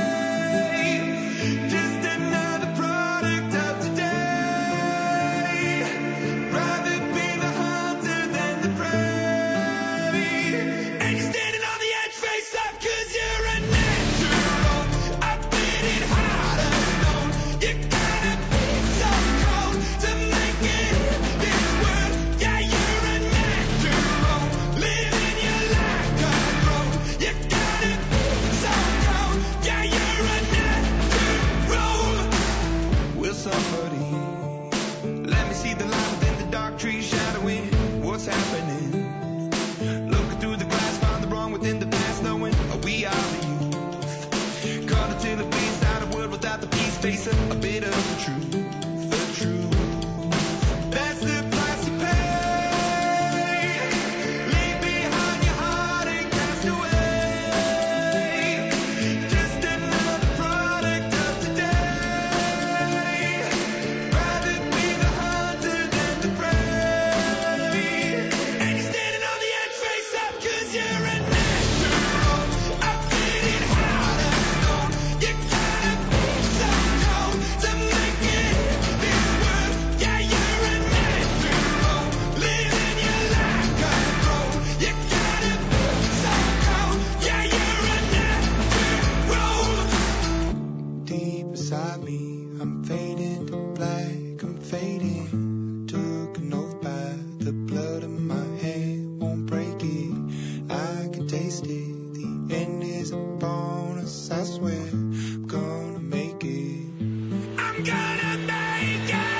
Just another product of today. Rather be the hunter than the prey. And you're standing on the edge, face up, 'cause you're a natural. I bid it hard alone. You gotta be so cold to make it in this world. Yeah, you're a natural. Living your life control. You gotta be so cold. Yeah, you're a natural. Will somebody let me see the light within the dark trees shadowing what's happening? Looking through the glass, find the wrong within the past, knowing we are the youth. Caught until it bleeds out a world without the peace, facing a bit of the truth. The truth. That's the price you pay. Leave behind your heart and cast away. Just another product of today. Rather be the hunter than the prey. And you're standing on the edge, face up, 'cause you're a natural. I bid it hard alone. You gotta be so cold to make it in this world. Yeah, you're a natural. Living your life control. You gotta be so cold. Yeah, you're a natural. Deep beside me, I'm fading to black, I'm fading. Took an oath by the blood in my hand, won't break it. I can taste it. The end is upon us, I swear. I'm gonna make it. I'm gonna make it.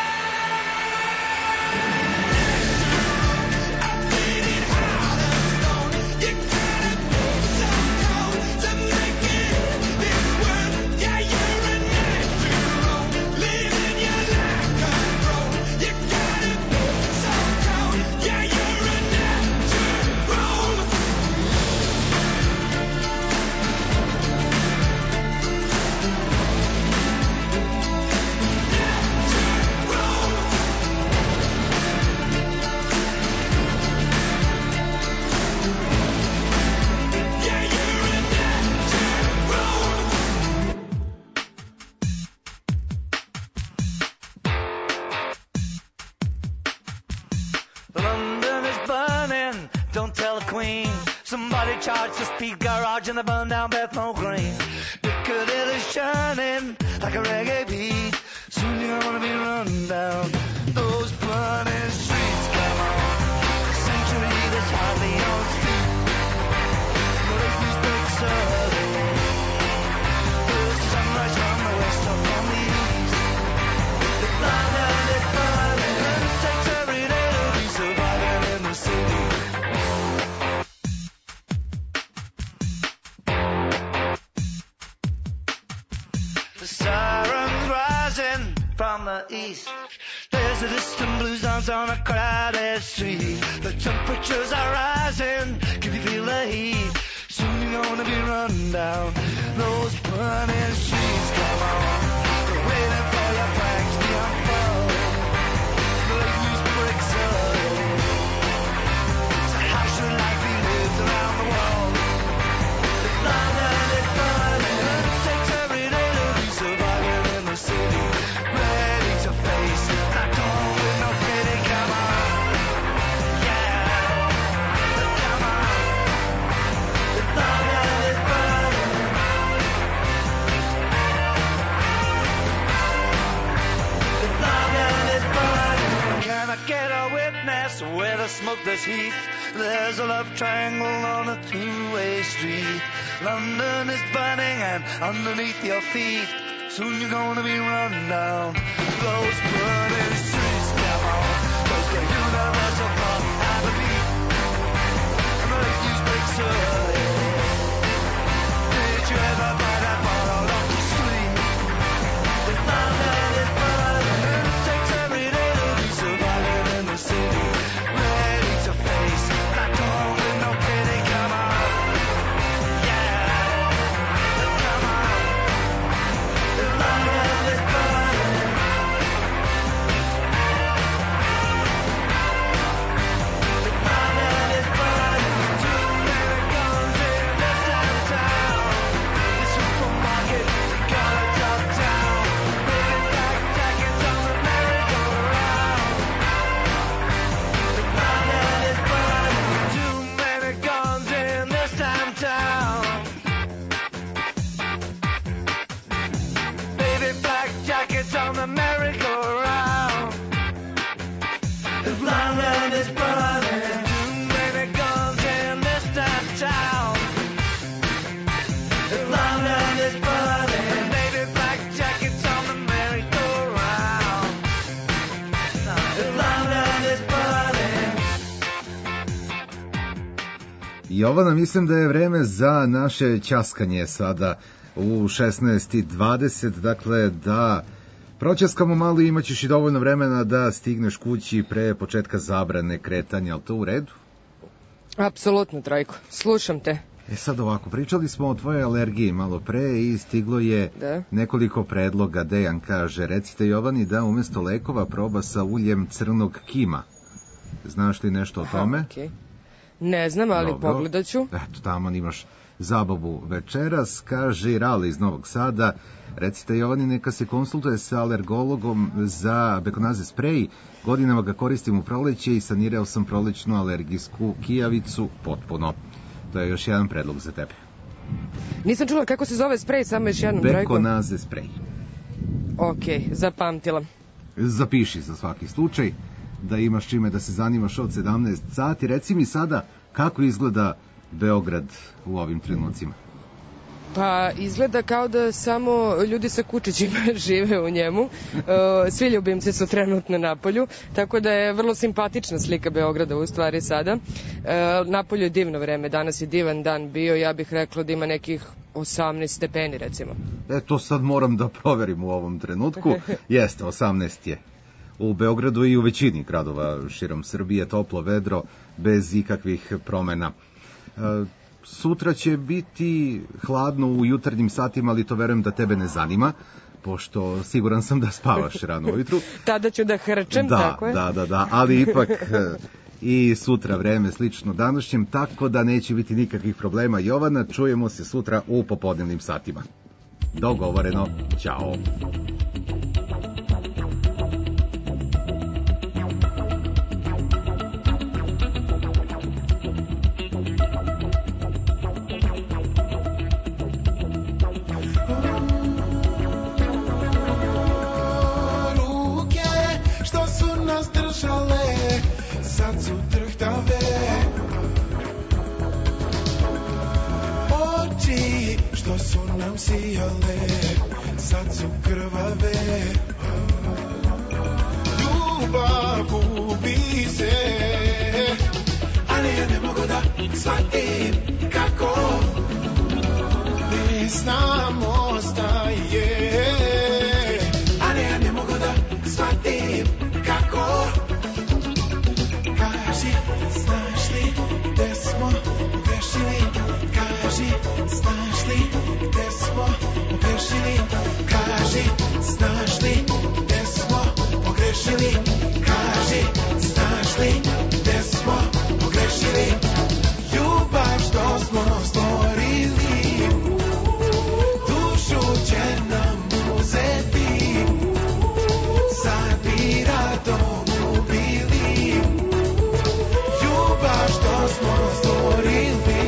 I bid it hard alone. You gotta be so cold to make it in this world. Yeah, you're a natural. Living your life control. You gotta be so cold. Yeah, you're a natural. Yeah, you're a natural. London is burning, don't tell the Queen. Somebody charged the speed garage and they burned down Bethnal Green. Piccadilly's churning like a reggae beat. Soon you're gonna be run down. Those burning streets, come on. Century that's hardly on its feet. Murphy's breaks early. The sunrise from the west or from the east. The London is burning. It takes every day to be surviving in the city. The sirens rising from the east. There's a distant blue sounds on a crowded street. The temperatures are rising. Can you feel the heat? Soon you're gonna be run down. Those burning streets, come on. They're waiting for your pranks to be unfolded. Loose bricks early. this heat. There's a love triangle on a two-way street. London is burning and underneath your feet, soon you're gonna be run down. Those burning streets, come on, 'cause the universal clock has a beat, and the ladies break so early. Did you ever find that bottle off the street? If London is burning, it takes every day to be surviving in the city, ready to face that dawn with no pity. Come on, yeah, come on. If London is burning, if London is burning, too many guns in this downtown. The supermarket, you gotta drop down. Baby black jackets on the merry-go-round. If London is burning, too many guns in this downtown. Baby black jackets on the merry-go-round. If London is burning, too many guns in this downtown. If London is burning, baby black jackets on the merry-go-round. If London is burning. Jovana, mislim da je vreme za naše ćaskanje sada u 16:20, dakle da proćaskamo malo i imaćeš i dovoljno vremena da stigneš kući pre početka zabrane kretanja, ali to u redu? Apsolutno, Trajko. Slušam te. Sad ovako, pričali smo o tvojoj alergiji malo pre i stiglo je Da. nekoliko predloga. Dejan kaže, recite Jovani da umesto lekova proba sa uljem crnog kima. Znaš li nešto o tome? Okej. Ne znam, ali Dobro. pogledat ću. Eto, tamo imaš zabavu večeras. Kaže Rali iz Novog Sada, recite Jovani neka se konsultuje sa alergologom za bekonaze sprej. Godinama ga koristim u proleće i sanirao sam prolećnu alergijsku kijavicu potpuno. To je još jedan predlog za tebe. Nisam čula kako se zove sprej, samo još jednom, Trajko. Bekonaze sprej. Okej, zapamtila. Zapiši za svaki slučaj da imaš čime da se zanimaš od 17 sati. Reci mi sada kako izgleda Beograd u ovim trenucima. Pa izgleda kao da samo ljudi sa kučićima žive u njemu. Svi ljubimci su trenutno na polju, tako da je vrlo simpatična slika Beograda u stvari sada. Napolju je divno vreme, danas je divan dan bio, ja bih rekla da ima nekih 18 stepeni recimo. To sad moram da proverim u ovom trenutku. Jeste, 18 je. U Beogradu i u većini gradova širom Srbije toplo vedro bez ikakvih promena. Sutra će biti hladno u jutarnjim satima, ali to verujem da tebe ne zanima, pošto siguran sam da spavaš rano ujutru. Tada ću da hrčem, tako je? Da, ali ipak i sutra vreme slično današnjem, tako da neće biti nikakvih problema. Jovana, čujemo se sutra u popodnevnim satima. Dogovoreno, ćao. Sad su trhtave, oči što su nam sijale, sad su krvave. Ljubav gubi se, ali ja ne mogu da shvatim kako bez nam ostaje. Ali ja ne mogu da shvatim kako. Kaži, znaš li gde smo grešili? Kaži, znaš li gde smo pogrešili? Kaži, znaš li gde smo pogrešili? Kaži, znaš li gde smo pogrešili? Ljubav što smo stvorili, dušu će nam uzeti, sad bi radom ubili. Ljubav što smo stvorili.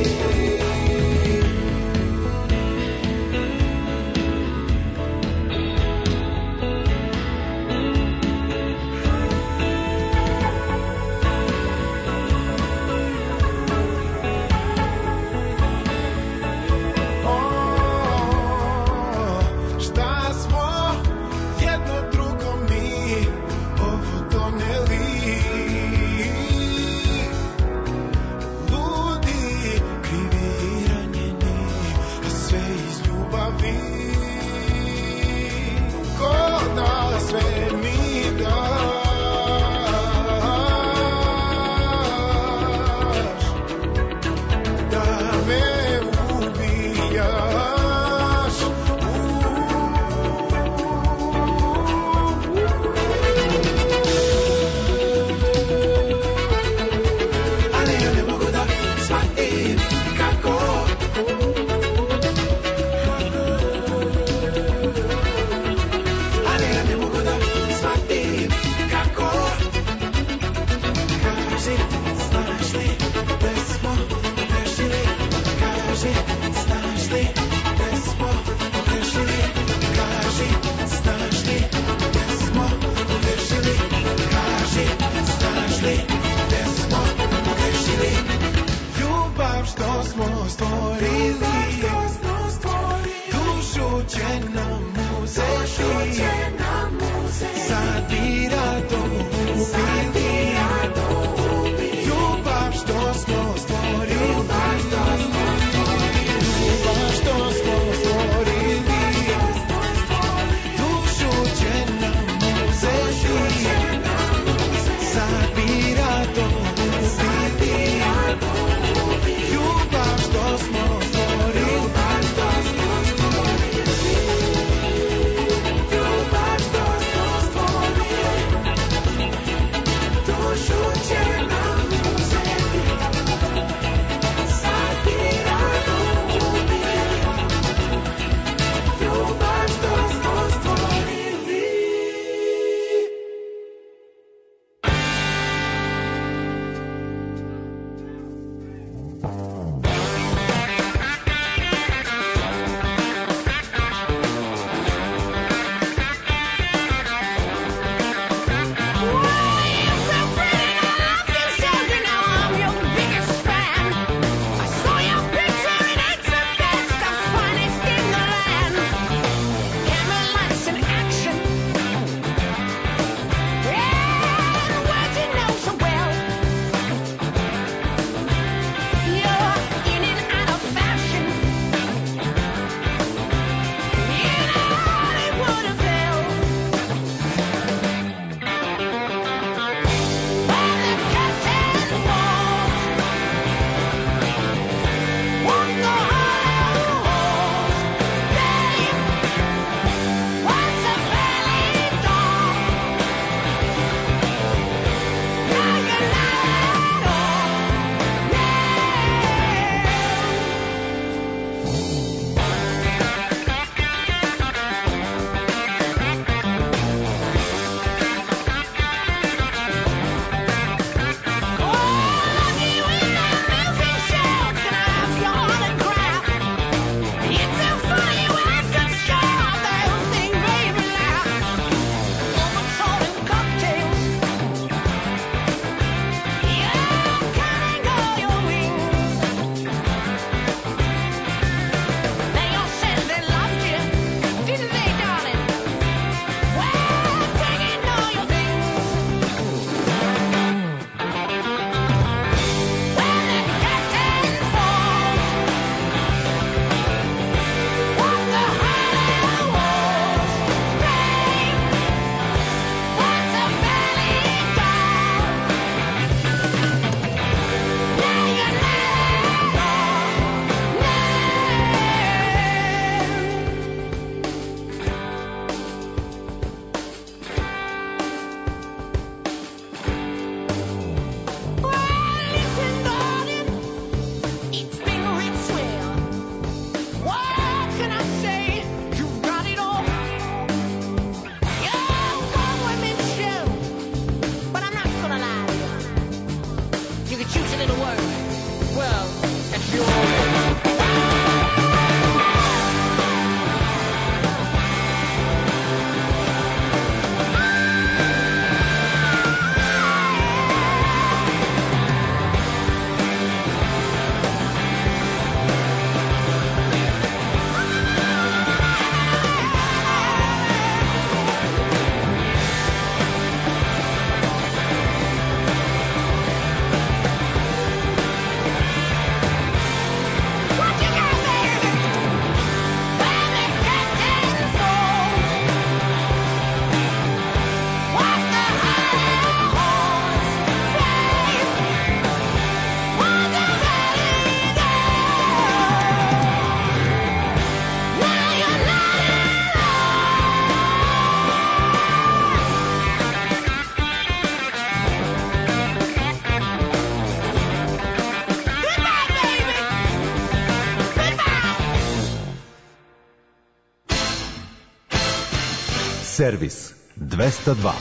Servis 202.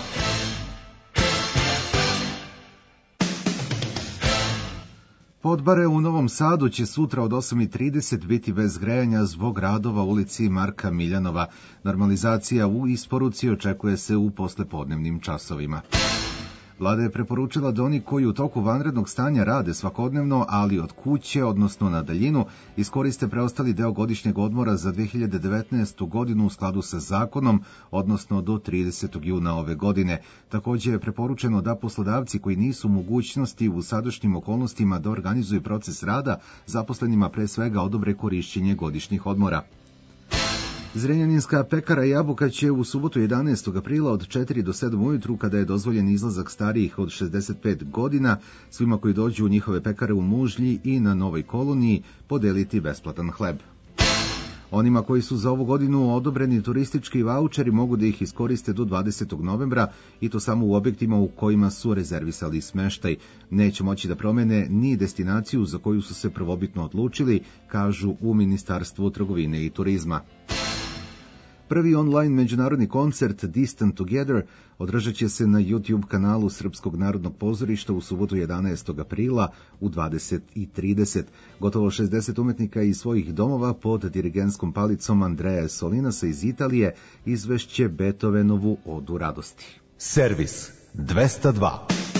Podbare u Novom Sadu će sutra od 8:30 biti bez grejanja zbog radova u ulici Marka Miljanova. Normalizacija u isporuci očekuje se u poslepodnevnim časovima. Vlada je preporučila da oni koji u toku vanrednog stanja rade svakodnevno, ali od kuće, odnosno na daljinu, iskoriste preostali deo godišnjeg odmora za 2019. godinu u skladu sa zakonom, odnosno do 30. juna ove godine. Također je preporučeno da poslodavci koji nisu u mogućnosti u sadašnjim okolnostima da organizuju proces rada, zaposlenima pre svega odobre korišćenje godišnjih odmora. Zrenjaninska pekara Jabuka će u subotu 11. aprila od 4 do 7 ujutru, kada je dozvoljen izlazak starijih od 65 godina, svima koji dođu u njihove pekare u Mužlji i na Novoj koloniji, podeliti besplatan hleb. Onima koji su za ovu godinu odobreni turistički vaučeri mogu da ih iskoriste do 20. novembra i to samo u objektima u kojima su rezervisali smeštaj. Neće moći da promene ni destinaciju za koju su se prvobitno odlučili, kažu u Ministarstvu trgovine i turizma. Prvi online međunarodni koncert Distant Together održat će se na YouTube kanalu Srpskog narodnog pozorišta u subotu 11. aprila u 20:30. Gotovo 60 umetnika iz svojih domova pod dirigentskom palicom Andreja Solinasa iz Italije izvešće Beethovenovu Odu radosti. Servis 202.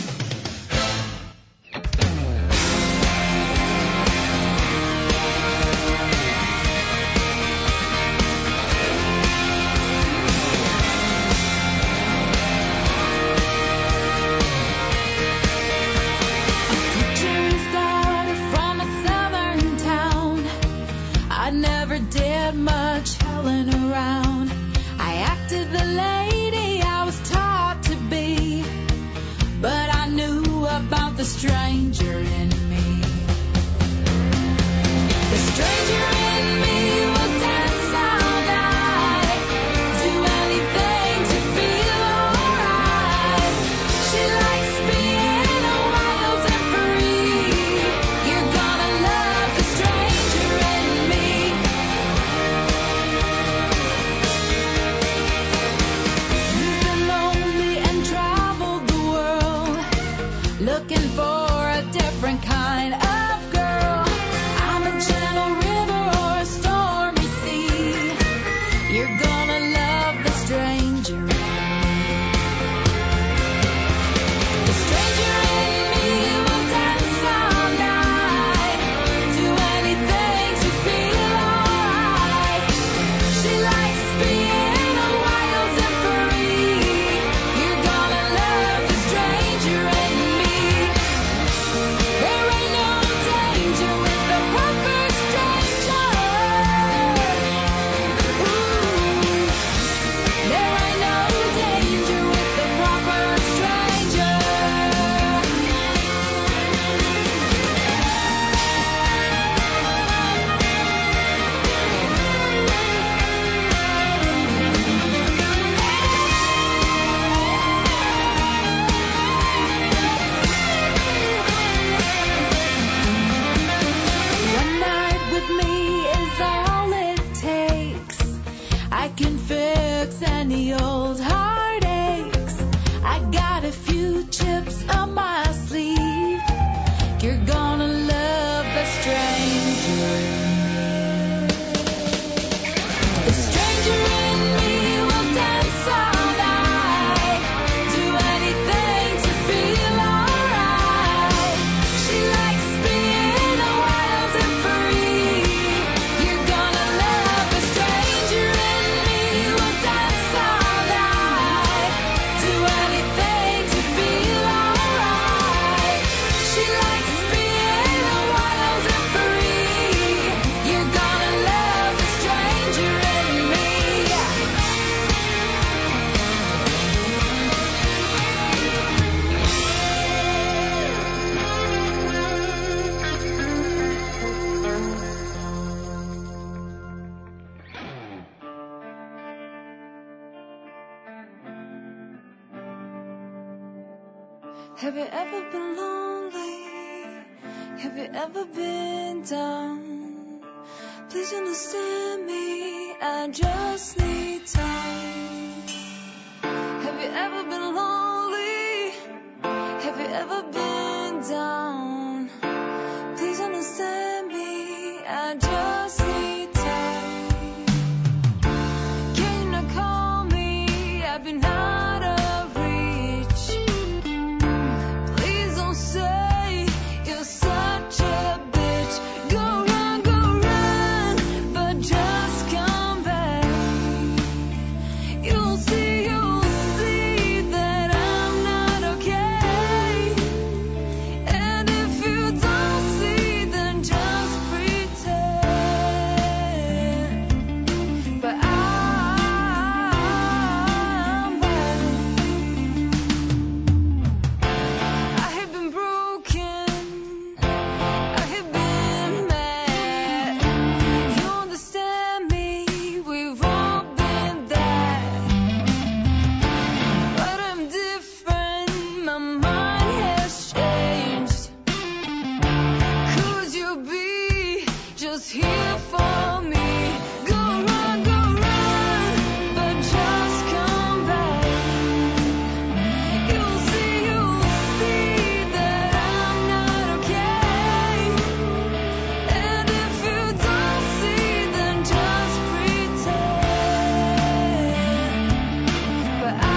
Have you ever been lonely? Have you ever been down? Please understand me, I just need time. ever been lonely? Have you ever been down? Please understand me, I just need time. Can you not call me? I've been out of reach. Please don't say you're such a bitch. Go run, but just come back. You'll see that I'm not okay. And if you don't see, then just pretend. But I'm back. I have been broken. I have been mad. You understand me? We've all been there. But I'm different. My mind has changed. Could you be just here for me? Go run, but just come back. You'll see that I'm not okay. And if you don't see, then just pretend. But I'm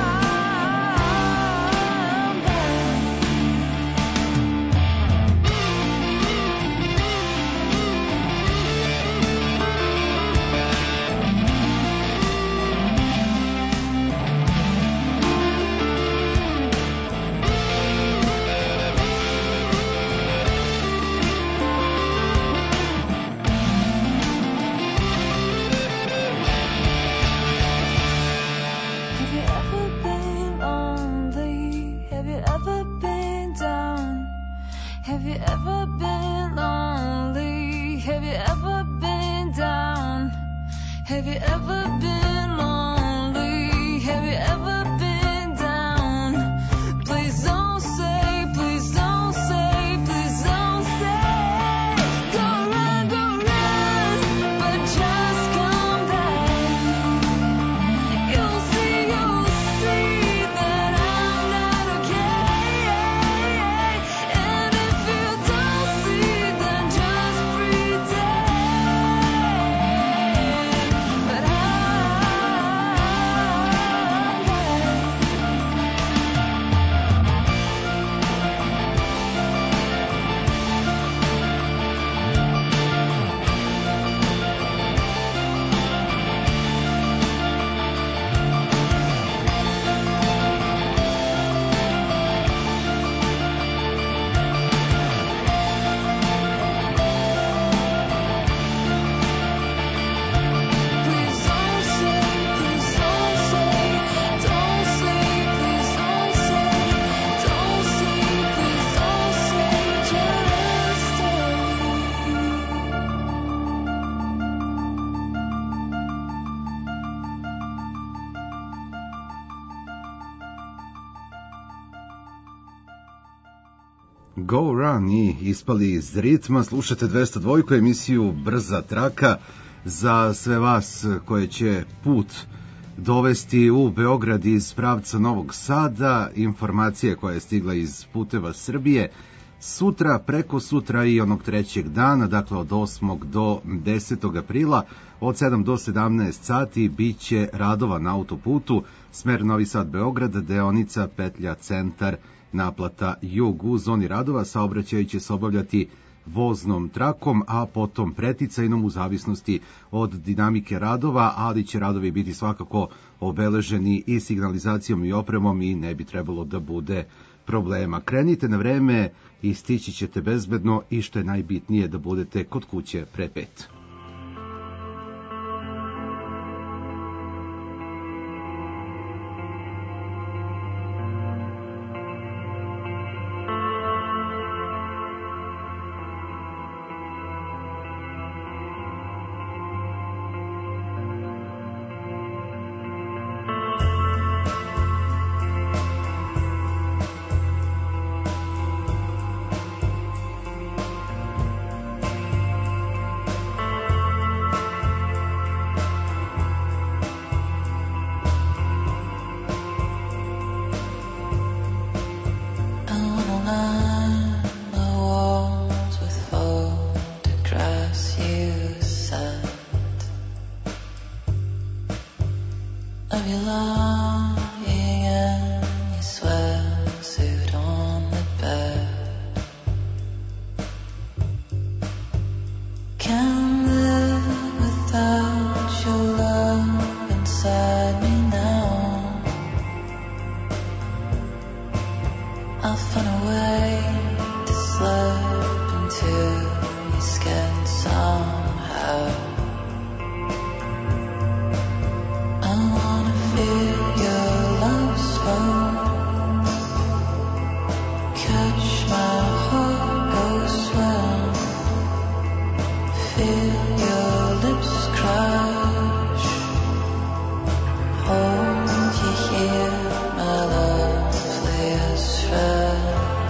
Have you ever been lonely? Have you ever been down? Have you ever been lonely? Have you ever been down? Have you ever been lonely? Have you ever been down? Please don't say, please don't say, please don't say. Go run, but just come back. You'll see that I'm not okay. And if you don't see, then just pretend. But I'm Please don't say, please don't say, don't say, please don't say, don't say, please don't say, just stay. Go Run i ispali iz ritma. Slušate 202 emisiju Brza traka za sve vas koje će put dovesti u Beograd iz pravca Novog Sada. Informacije koja je stigla iz Puteva Srbije. Sutra, preko sutra i onog trećeg dana, dakle od 8. do 10. aprila, od 7 do 17 sati, bit će radova na autoputu, smer Novi Sad-Beograd, deonica petlja Centar, naplata Jug. U zoni radova saobraćaj će se obavljati voznom trakom, a potom preticajnom u zavisnosti od dinamike radova, ali će radovi biti svakako obeleženi i signalizacijom i opremom i ne bi trebalo da bude problema. Krenite na vreme i stići ćete bezbedno i što je najbitnije da budete kod kuće pre 5. of you lying in your sweatsuit on the bed. Can't live without your love inside me now. I'll find a way to slip into your skin somehow. I wanna feel your love slow, catch my heart go swell, feel your lips crush, hold you here, my loveliest friend.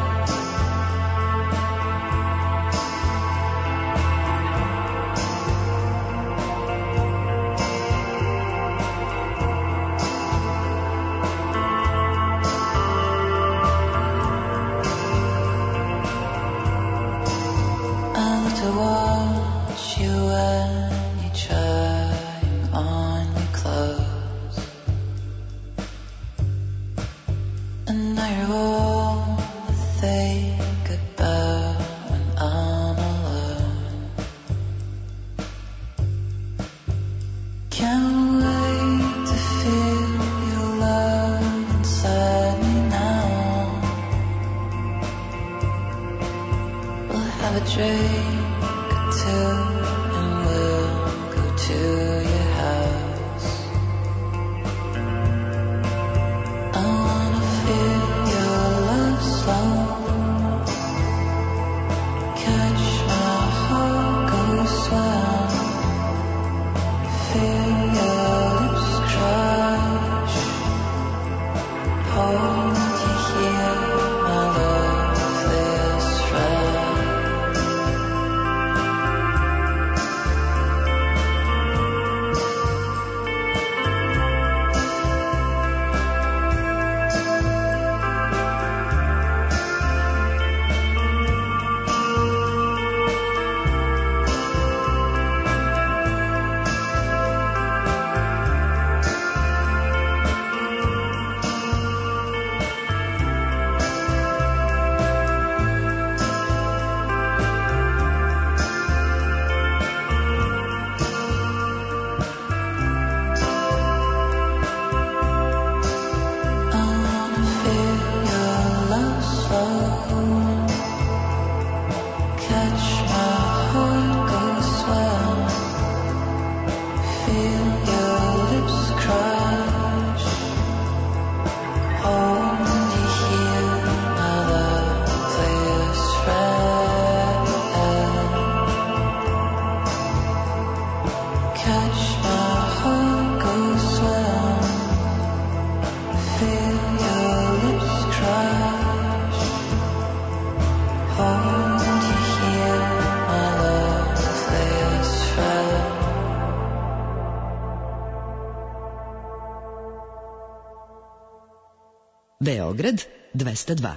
I love to watch you when you're trying on your clothes, and now you're all I think about when I'm alone. Can't wait to feel your love inside me now. We'll have a drink or two and we'll go to your house. I wanna feel your love slow, catch my heart go swell, feel your lips crush, hold you here, my loveliest friend. I wanna feel your love slow, catch my heart go swell, feel your lips crush, hold you here, my loveliest friend. Catch my heart go swell, feel your lips crush, hold you here, my loveliest friend. Beograd 202.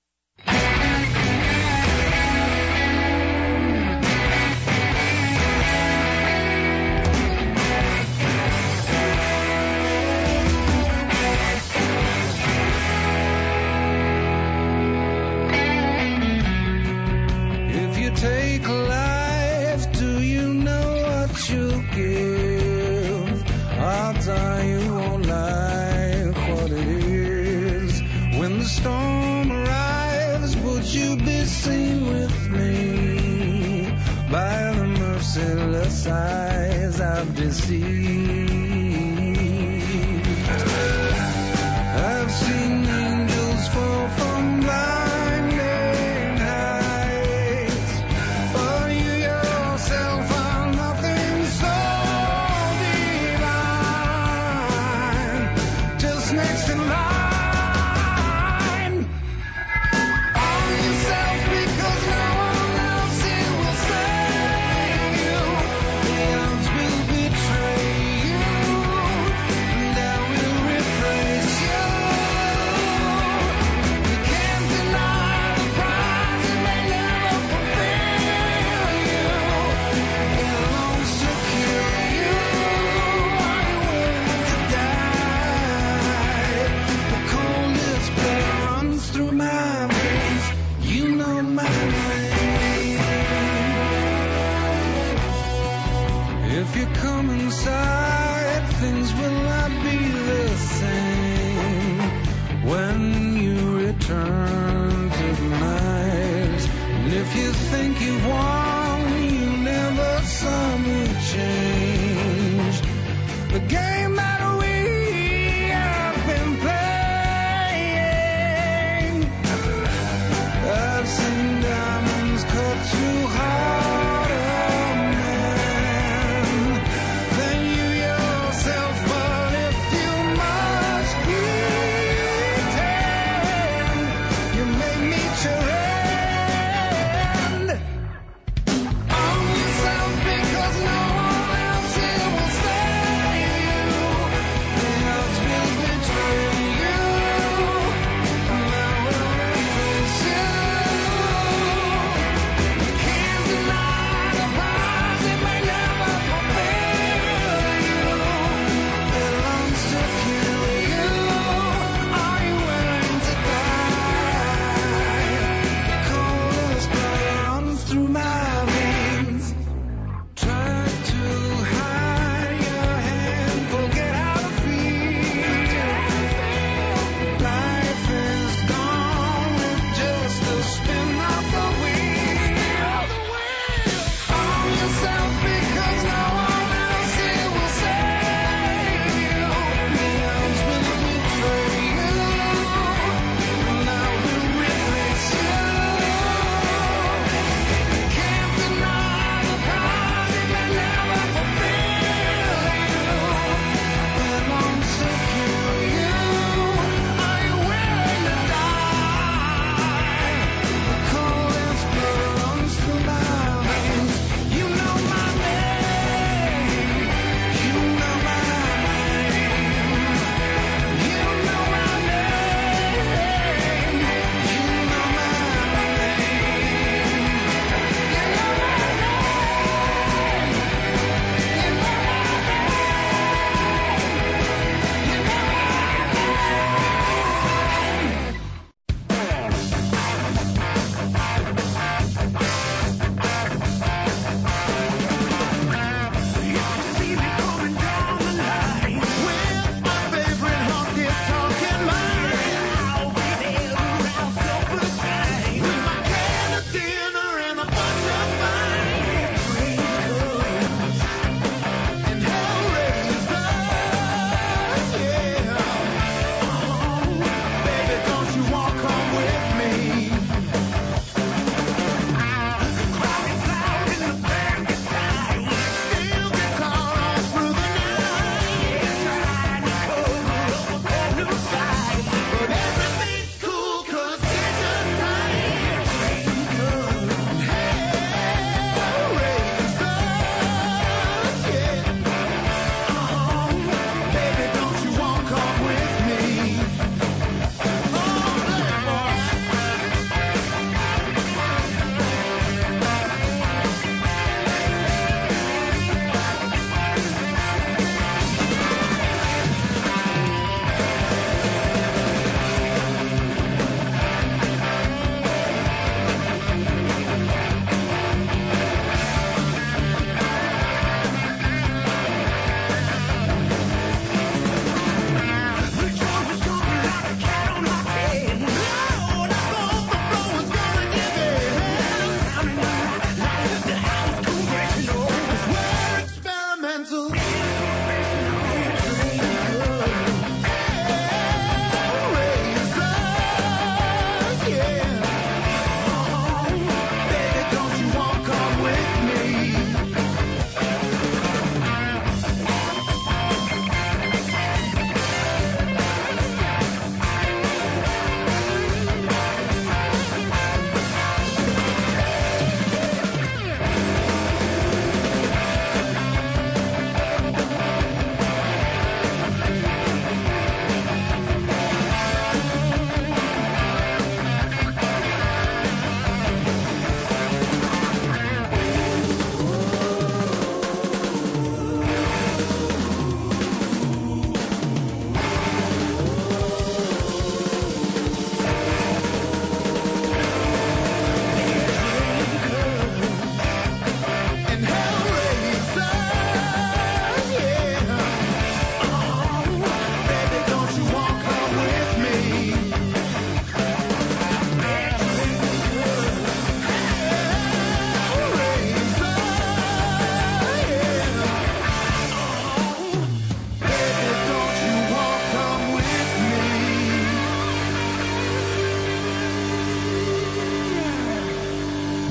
If you take life, do you know what you'll give? Odds are you won't like what it is. When the storm arrives, would you be seen with me by the merciless eyes I've deceived? I've seen angels fall from blinding heights, but you yourself are nothing so divine, just next in line. Arm yourself because no one else here will save you. The odds will betray you, and I will replace you. You can't deny the prize, and they never fulfill you. It longs to kill you. Are you willing to die? inside, things will not be the same when you return tonight. And if you think you've won, you never saw me change. The game that we have been playing, I've seen diamonds cut too hard of men than you yourself. But if you must pretend, you make me your end.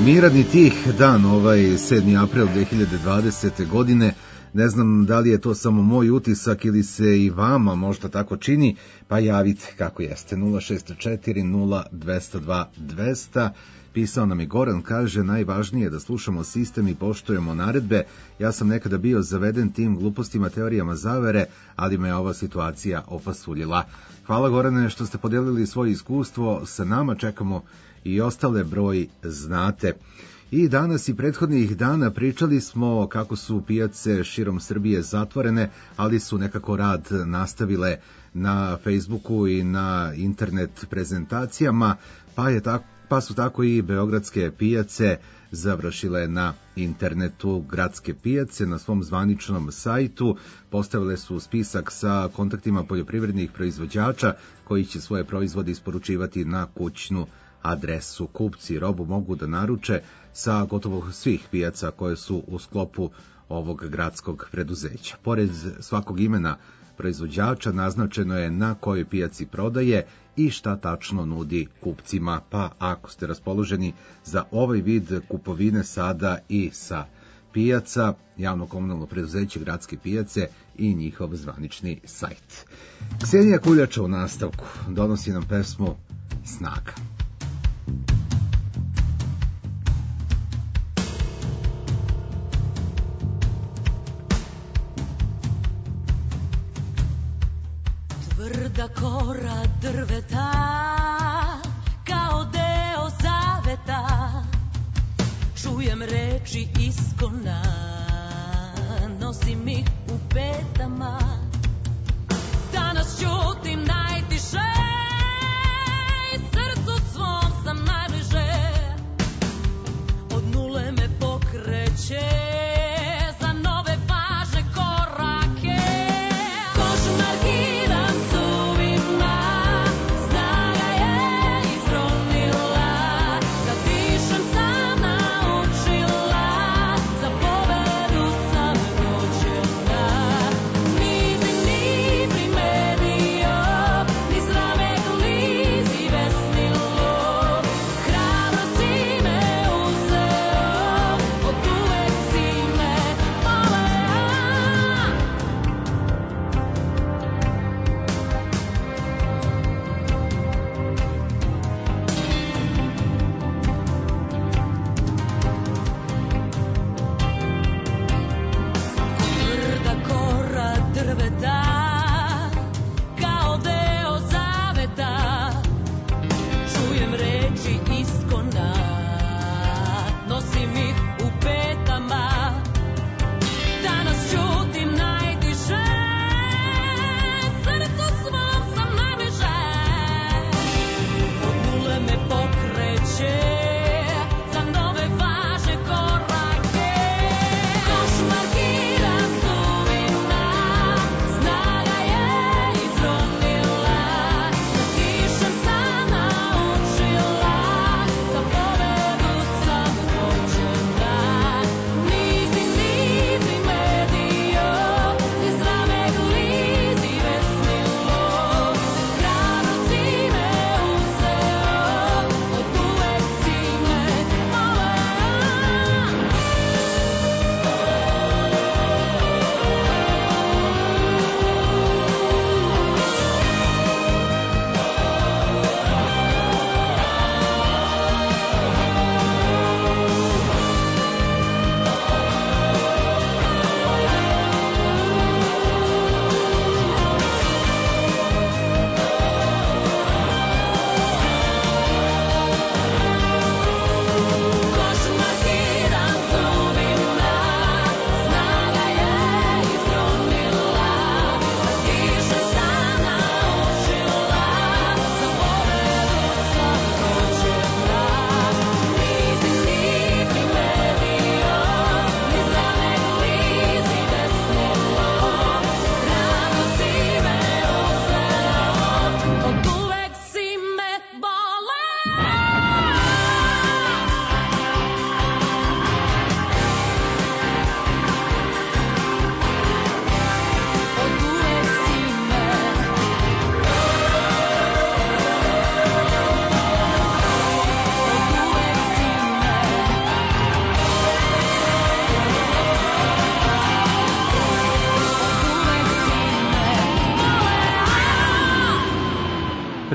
Miran i tih dan, ovaj 7. april 2020. godine. Ne znam da li je to samo moj utisak ili se i vama možda tako čini, pa javite kako jeste. 064 0202 200. Pisao nam je Goran, kaže, najvažnije je da slušamo sistem i poštujemo naredbe. Ja sam nekada bio zaveden tim glupostima, teorijama zavere, ali me ova situacija opasuljila. Hvala Gorane što ste podelili svoje iskustvo sa nama, čekamo i ostale broj znate. I danas i prethodnih dana pričali smo kako su pijace širom Srbije zatvorene, ali su nekako rad nastavile na Facebooku i na internet prezentacijama, pa su tako i beogradske pijace završile na internetu. Gradske pijace na svom zvaničnom sajtu postavile su spisak sa kontaktima poljoprivrednih proizvođača koji će svoje proizvode isporučivati na kućnu adresu. Kupci robu mogu da naruče sa gotovo svih pijaca koje su u sklopu ovog gradskog preduzeća. Pored svakog imena proizvođača naznačeno je na kojoj pijaci prodaje i šta tačno nudi kupcima, pa ako ste raspoloženi za ovaj vid kupovine sada i sa pijaca, javno komunalno preduzeće Gradske pijace i njihov zvanični sajt. Ksenija Kuljača u nastavku donosi nam pesmu Snaga. Tvrda kora drveta, kao deo zaveta, čujem reči iskona, nosim ih u petama. Danas ćutim najtiše, srcu svom sam najbliže, od nule me pokreće za nove važne korake. Kožu markiram zubima, snaga je izronila, da dišem sam naučila, za pobedu sam rođena.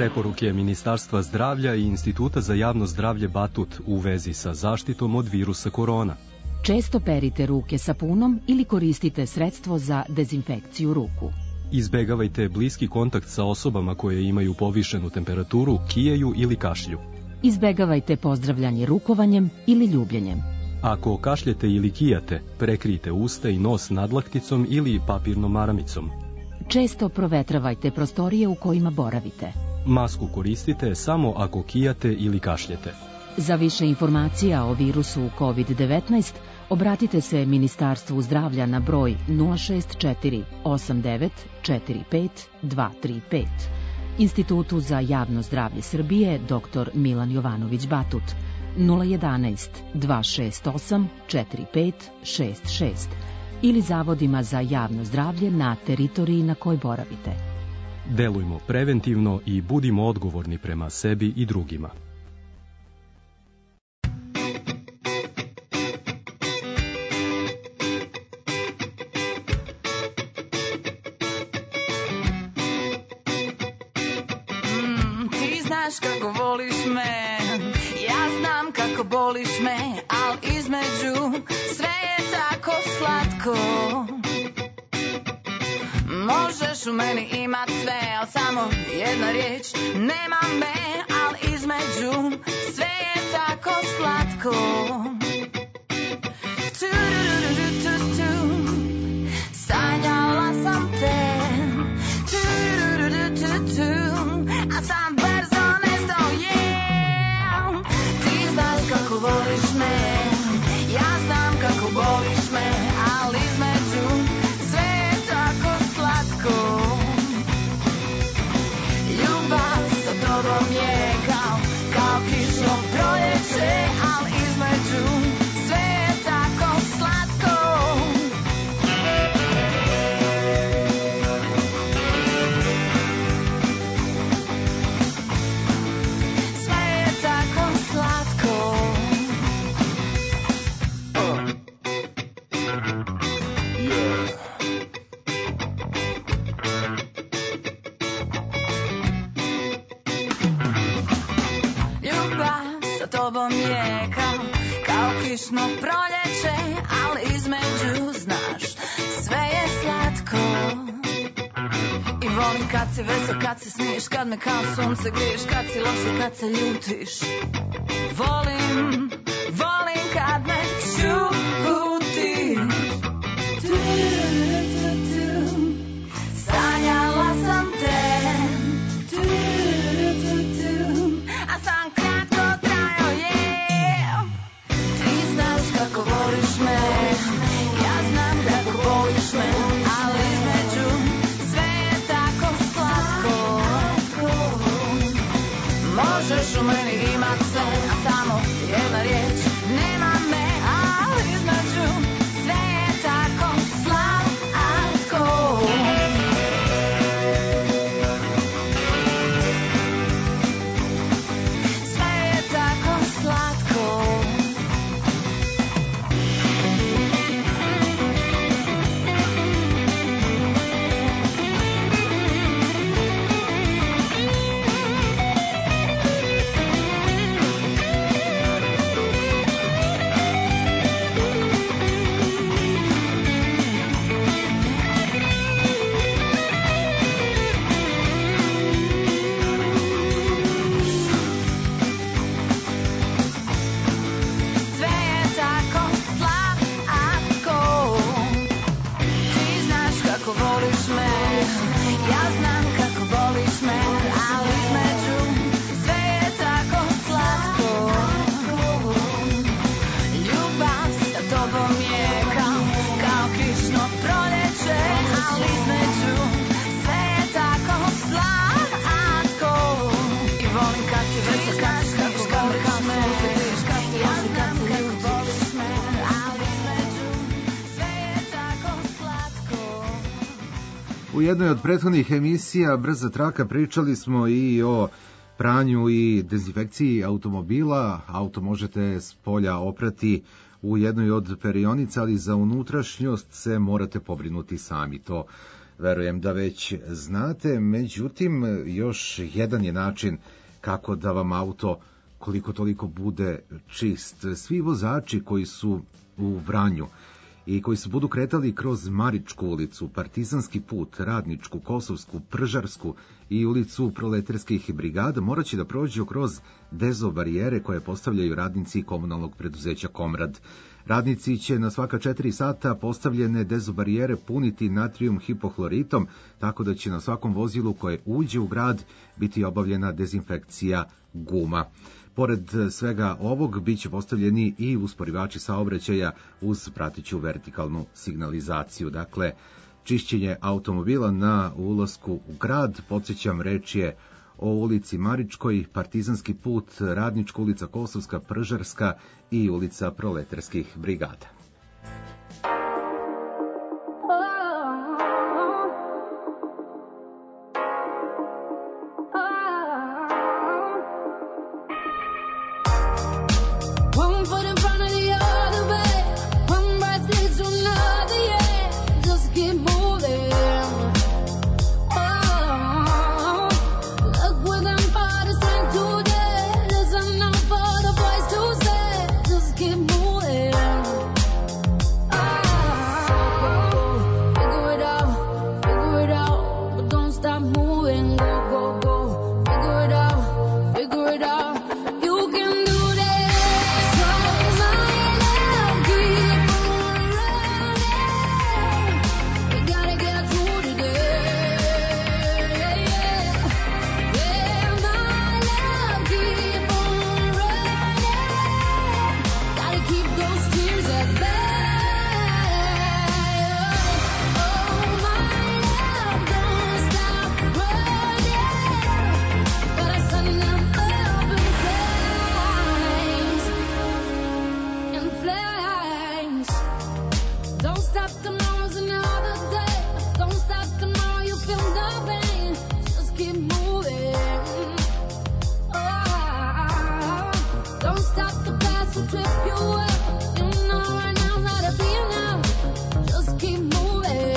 Preporuke Ministarstva zdravlja i Instituta za javno zdravlje Batut u vezi sa zaštitom od virusa korona. Često perite ruke sapunom ili koristite sredstvo za dezinfekciju ruku. Izbegavajte bliski kontakt sa osobama koje imaju povišenu temperaturu, kijaju ili kašlju. Izbegavajte pozdravljanje rukovanjem ili ljubljenjem. Ako kašljete ili kijate, prekrijte usta i nos nadlakticom ili papirnom maramicom. Često provetravajte prostorije u kojima boravite. Masku koristite samo ako kijate ili kašljete. Za više informacija o virusu COVID-19 obratite se Ministarstvu zdravlja na broj 064 89 45 235, Institutu za javno zdravlje Srbije dr. Milan Jovanović Batut 011 268 4566 ili zavodima za javno zdravlje na teritoriji na kojoj boravite. Delujmo preventivno i budimo odgovorni prema sebi i drugima. Ti znaš kako voliš me, ja znam kako boliš me, al između sve je tako slatko. Možeš u meni imat sve, al samo jedna riječ nema me, al između sve je tako slatko. Sanjala sam te, a sam brzo nestao, yeah. Ti znaš kako voliš me, ja znam kako boliš me, ali između sve je tako slatko. Ljubav sa tobom je kao kišno proljeće, ali između sve je tako slatko. Sve je tako slatko. Ljubav sa tobom je kao kišno proljeće, ali između, znaš, sve je slatko. I volim kad si vesel, kad se smiješ, kad me kao sunce griješ, kad si loš i kad se ljutiš. Volim kad me šutiš. Sanjala sam te, a sam kratko trajao, yeah. Ti znaš kako voliš me, ja znam kako voliš me, ali između sve je tako slatko. Možeš u meni imat sve, a samo jedna riječ nema me, ali između sve je tako slatko. Sve je tako slatko. Sve je tako slatko. Ti znaš kako voliš me, ja znam kako voliš me, ali između sve je tako slatko. Ljubav sa tobom je kao kišno proljeće, ali između sve je tako slatko. I volim kad si vesel, kad si kako voliš me, ja znam kako voliš me, ali između sve je tako slatko. U jednoj od prethodnih emisija Brza traka pričali smo i o pranju i dezinfekciji automobila. Auto možete s polja oprati u jednoj od perionica, ali za unutrašnjost se morate pobrinuti sami. To Verujem da već znate, međutim, još jedan je način kako da vam auto koliko toliko bude čist. Svi vozači koji su u Vranju i koji se budu kretali kroz Maričku ulicu, Partizanski put, Radničku, Kosovsku, Pržarsku i ulicu Proletarskih brigada morat će da prođu kroz dezo barijere koje postavljaju radnici komunalnog preduzeća Komrad. Radnici će na svaka 4 sata postavljene dezo barijere puniti natrijum hipohloritom, tako da će na svakom vozilu koje uđe u grad biti obavljena dezinfekcija guma. Pored svega ovog, bit će postavljeni i usporivači saobraćaja uz prateću vertikalnu signalizaciju. Dakle, čišćenje automobila na ulasku u grad, podsjećam, reč je o ulici Maričkoj, Partizanski put, Radnička ulica, Kosovska, Pržarska i ulica Proletarskih brigada. One foot in front of the other way, one breath leads to another, yeah. Just keep moving. Oh, look within for the strength today. Listen out for the voice to say, just keep moving. Oh, figure it out, but don't stop moving. Go, go, go, figure it out, figure it out. You can do this. So my love, keep on running. We gotta get through today. Yeah, my love, keep on running. Gotta keep those tears at bay. Oh, my love, don't stop running. Gotta send them up in flames. Don't stop, tomorrow's another day. Don't stop, tomorrow you feel the pain. Just keep moving. Oh, don't stop, the past will trip you up. You know right now how to be enough. Just keep moving.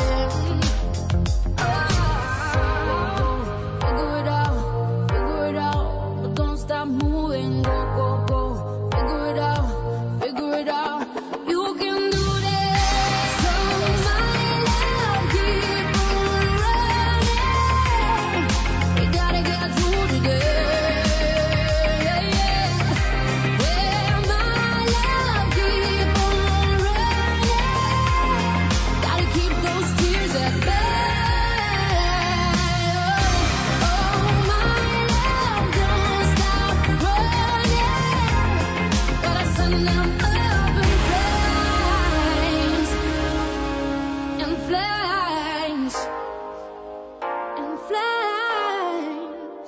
Oh, figure it out, but don't stop moving. Go, go, go, figure it out, figure it out. You can do this. So my love, keep on running. We gotta get through today. Yeah, my love, keep on running. Gotta keep those tears at bay. Oh, my love, don't stop running. Gotta send them up in flames, in flames, in flames,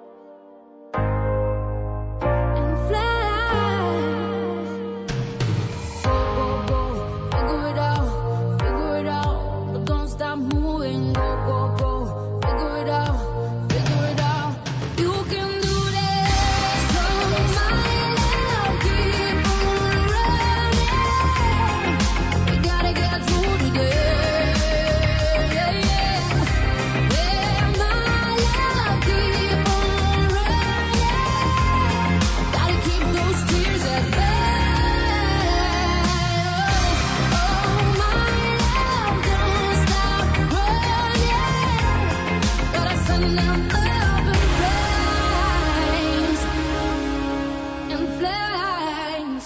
in flames. Go, go, go, figure it out, but don't stop moving. Go, go, go, figure it out, figure it out. You can do this. So my love, keep on running. We gotta get through today. Yeah, my love, keep on running. Gotta keep those tears at bay. Oh, my love, don't stop running. Gotta send them up in flames, in flames.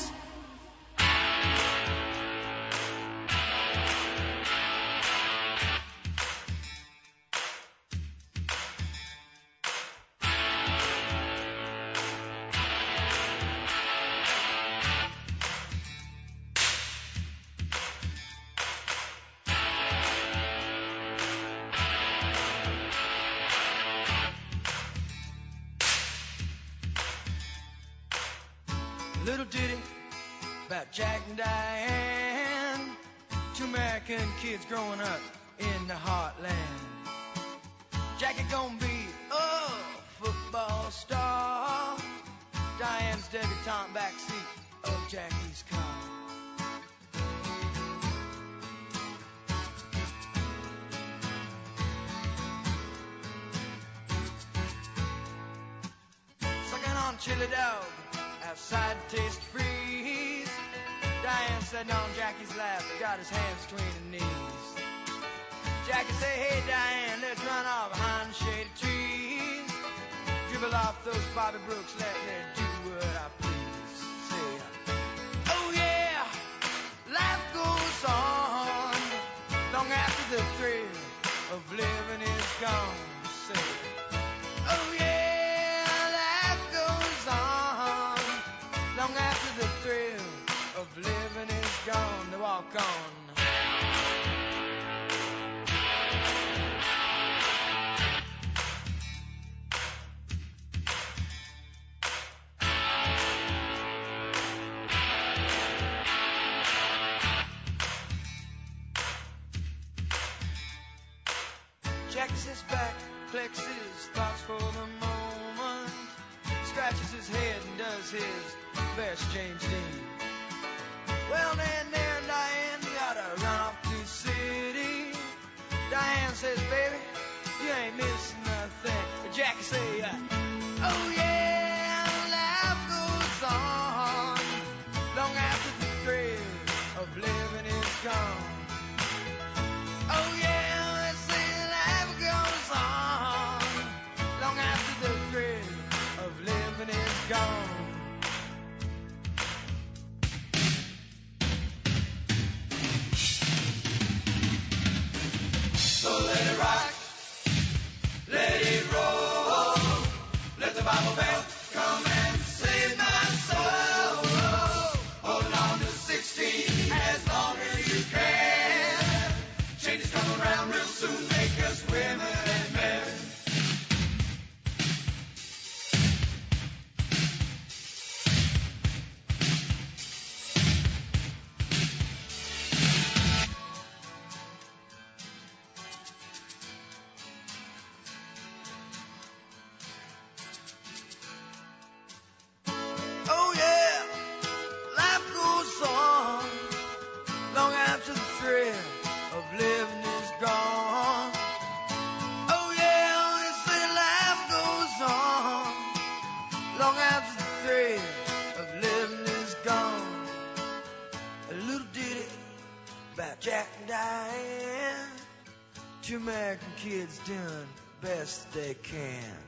Little ditty about Jack and Diane, two American kids growing up in the heartland. Jackie gonna be a football star. Diane's debutante backseat of Jackie's car. on chili dog, outside taste freeze. Diane sitting on Jackie's lap, got his hands between her knees. Jackie say, hey Diane, let's run off behind the shady trees. Dribble off those Bobby Brooks, let me do what I please. Say, oh yeah, life goes on long after the thrill of living is gone. Say, oh yeah, life goes on long after the thrill of living is gone. To walk on. Jacks his back, collects his thoughts for the moment, scratches his head and does his best James Dean. Well, then there, Diane, you gotta run off to the city. Diane says, baby, you ain't missing nothing. But Jackie say, oh yeah, life goes on long after the thrill of living is gone. Oh yeah. Gone. So let it rock, let it roll, let the Bible belt come and save my soul. Hold on to 16 as long as you can. Change is coming around real soon, make us women and men. Jack and Diane, two American kids doing the best they can.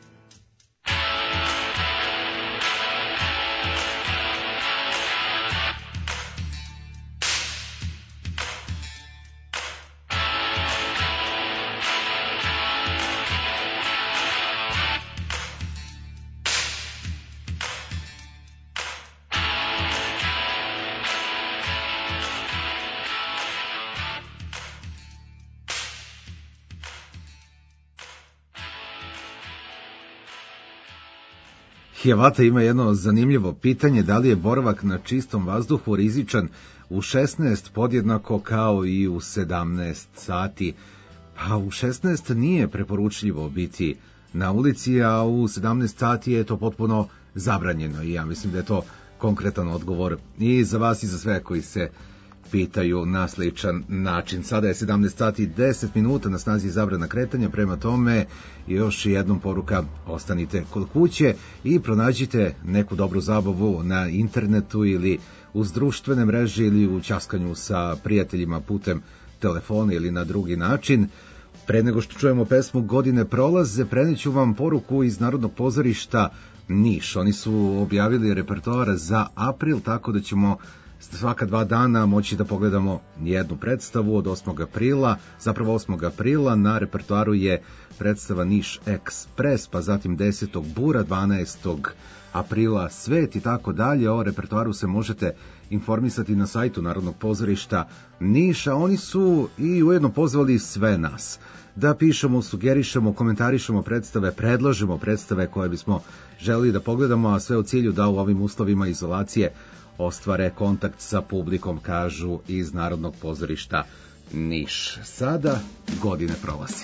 Hjevata ima jedno zanimljivo pitanje, da li je boravak na čistom vazduhu rizičan u 16 podjednako kao i u 17 sati. Pa u 16 nije preporučljivo biti na ulici, a u 17 sati je to potpuno zabranjeno i ja mislim da je to konkretan odgovor i za vas i za sve koji se pitaju na sličan način. Sada je 17 sati 10 minuta, na snazi zabrana kretanja, prema tome još jednom poruka, ostanite kod kuće i pronađite neku dobru zabavu na internetu ili uz društvene mreže ili u ćaskanju sa prijateljima putem telefona ili na drugi način. Pre nego što čujemo pesmu Godine prolaze, preneću vam poruku iz Narodnog pozorišta Niš. Oni su objavili repertoar za april, tako da ćemo svaka 2 dana moći da pogledamo jednu predstavu od 8. aprila. Zapravo 8. aprila na repertoaru je predstava Niš Ekspres, pa zatim 10. Bura, 12. aprila Svet i tako dalje. O repertoaru se možete informisati na sajtu Narodnog pozorišta Niša. Oni su i ujedno pozvali sve nas da pišemo, sugerišemo, komentarišemo predstave, predlažemo predstave koje bismo želeli da pogledamo, a sve u cilju da u ovim uslovima izolacije ostvare kontakt sa publikom, kažu iz Narodnog pozorišta Niš. Sada Godine prolazi.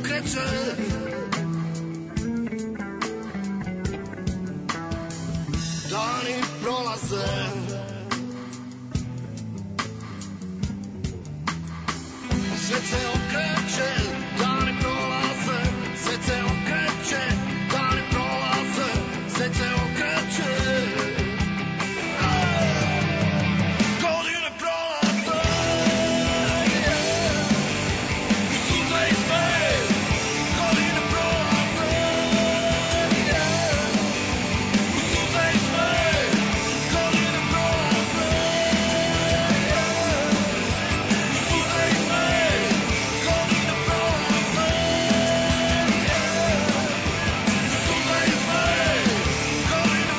okreće. Dani prolaze, sve se okreće, dani prolaze, sve se okreće, dani prolaze, sve se okreće. Godine prolaze, suze i sve, godine prolaze, suze i sve, godine prolaze, suze i sve, godine prolaze, suze i sve, godine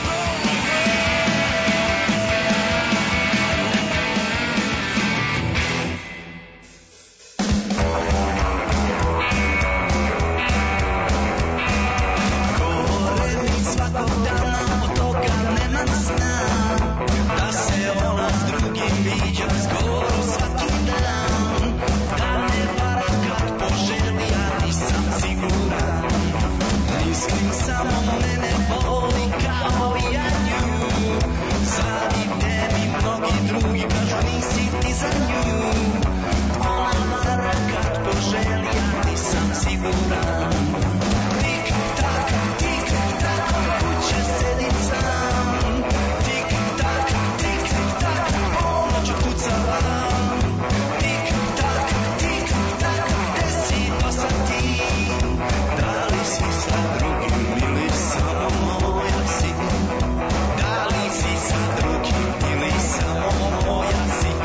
Govore mi svakog dana, od toga nema sna, da se ona s drugim viđa skoro svaki dan. Da ne vara kad poželi, ja nisam siguran. Mislim samo mene boli kao i ja nju. Zavide mi mnogi drugi, kažu nisi ti za nju. Ona vara kad poželi, ja nisam siguran. Tik tak, kuće sedim sam. Tik tak, ponoć kucava. Tik tak, gde si to sad ti? Da li si sa drugim ili samo moja si? Da li si sa drugim ili samo moja si?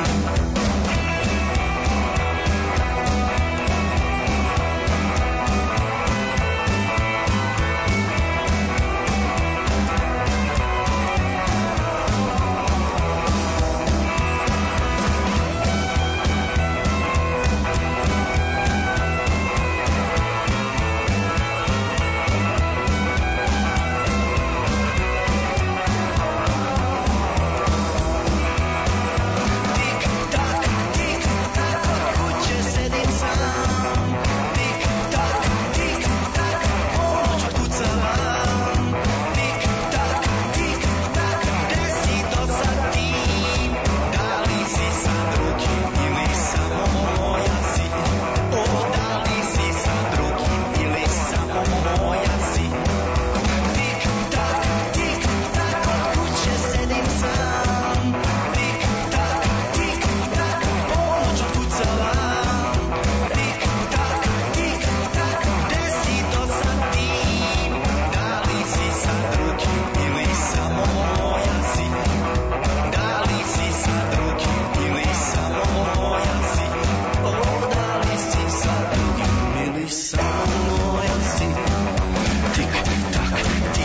Kuće sedim sam. Tik tak, ponoć kucava. Tik tak, gde si to sad ti? Da li si sa drugim ili samo moja si? O, da li si sa drugim ili samo moja si? Tik tak, kuće sedim sam. Tik tak, ponoć kucava. Tik tak, gde si to sad ti? Da li si sa drugim ili samo moja si? Da li si sa drugim ili samo moja si? O, da li si sa drugim ili samo moja si? Tik tak,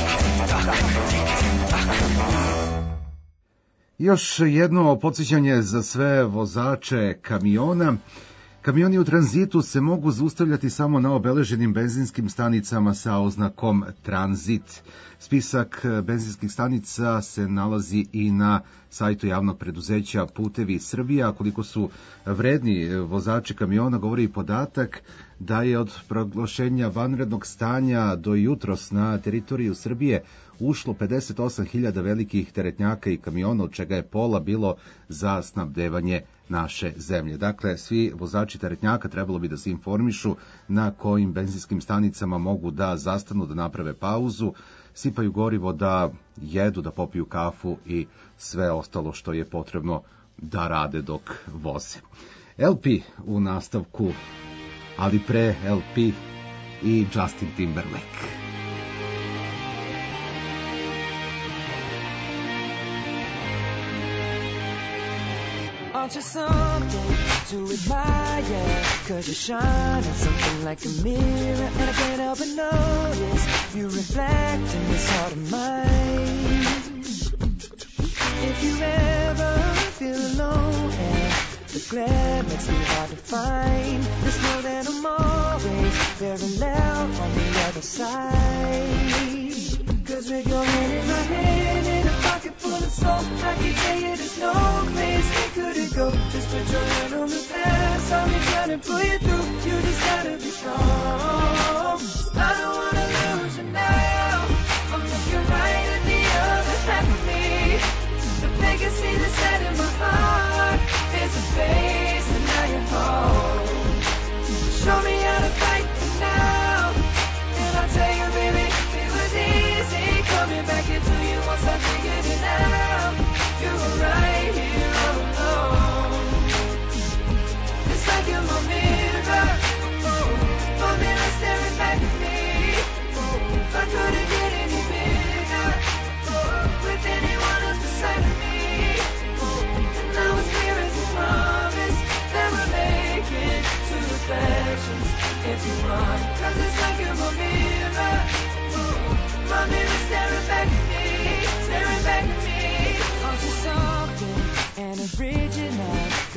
tik tak. Još jedno podsjećanje za sve vozače kamiona. Kamioni u tranzitu se mogu zaustavljati samo na obeleženim benzinskim stanicama sa oznakom tranzit. Spisak benzinskih stanica se nalazi i na sajtu javnog preduzeća Putevi Srbije, a koliko su vredni vozači kamiona govori i podatak da je od proglašenja vanrednog stanja do jutros na teritoriju Srbije ušlo 58.000 velikih teretnjaka i kamiona, od čega je pola bilo za snabdevanje naše zemlje. Dakle, svi vozači teretnjaka trebalo bi da se informišu na kojim benzinskim stanicama mogu da zastanu, da naprave pauzu, sipaju gorivo, da jedu, da popiju kafu i sve ostalo što je potrebno da rade dok voze. LP u nastavku, ali pre LP i Justin Timberlake. Aren't you something to admire? 'Cause you're shining something like a mirror, and I can't help but notice you reflect in this heart of mine. If you ever feel alone and the glare makes me hard to find, just know that I'm always very loud on the other side. 'Cause with your hand in my hand and a pocket full of soul, I can tell you there's no place we couldn't go. Just put your hand on the past, I'll be trying to pull you through. You just gotta be strong.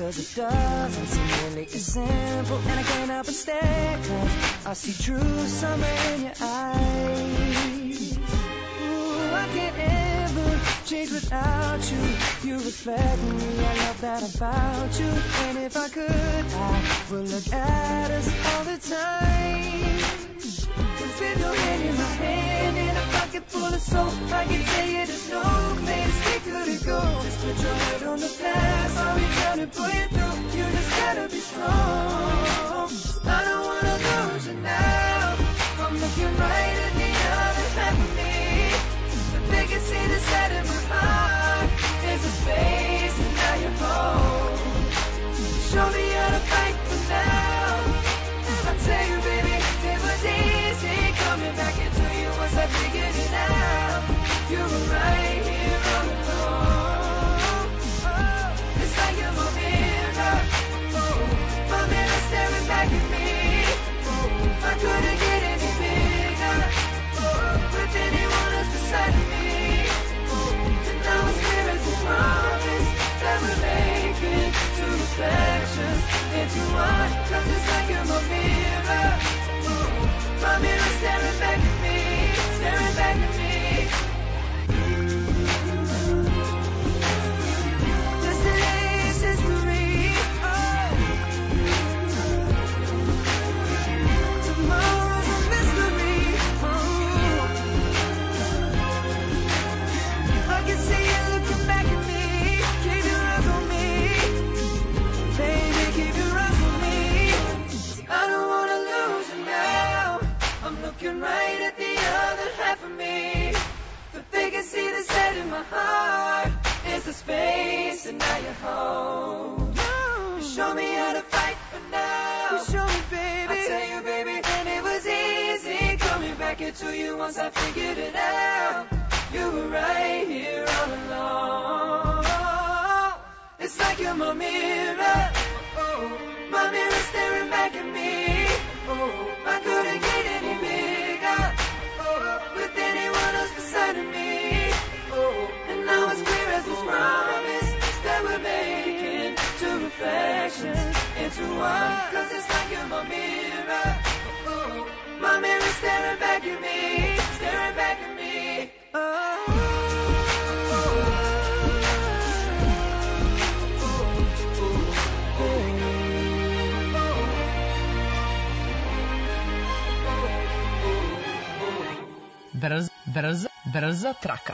'cause it doesn't seem nearly as simple. And I can't help but stare 'cause I see true summer in your eyes. Ooh, I can't ever change without you. You reflect me, I love that about you. And if I could, I would look at us all the time. Just with your hand in my hand, in a pocket full of soap, I can tell you there's no place we couldn't go. Just put your head on the glass, I'll be trying to pull you through. You just gotta be strong. I don't wanna lose you now. I'm looking right at the other half of me. But they can see the side of my heart. There's a space and now you're home. Show me how to fight for now. I tell you, baby, it was easy coming back into you once I figured it out. You were right here all along. Oh, it's like you're my mirror. Oh, my mirror staring back at me. Oh, I couldn't get any bigger. Oh, with anyone else beside of me. Oh, and now it's clear as a promise that we're making two reflections into one. 'Cause it's like you're my mirror. Oh, my mirror staring back at me, staring back at me. Yesterday's history. Oh. Tomorrow's a mystery. Oh. I can see you looking back at me. Keep your eyes on me. Baby, keep your eyes on me. I don't wanna lose you now. I'm looking right at the other half of me. But they can see the set in my heart. There's a space and now you're home. You show me how to fight for now. You show me, baby. I tell you, baby, and it was easy coming back into you once I figured it out. You were right here all along. It's like you're my mirror. Oh, my mirror staring back at me. Oh, I couldn't get any bigger. Oh, with anyone else beside of me. Oh, and now it's clear as this promise that we're making two reflections into one. 'Cause it's like you're my mirror. Oh, my mirror staring back at me, staring back at me. Oh. Brza traka.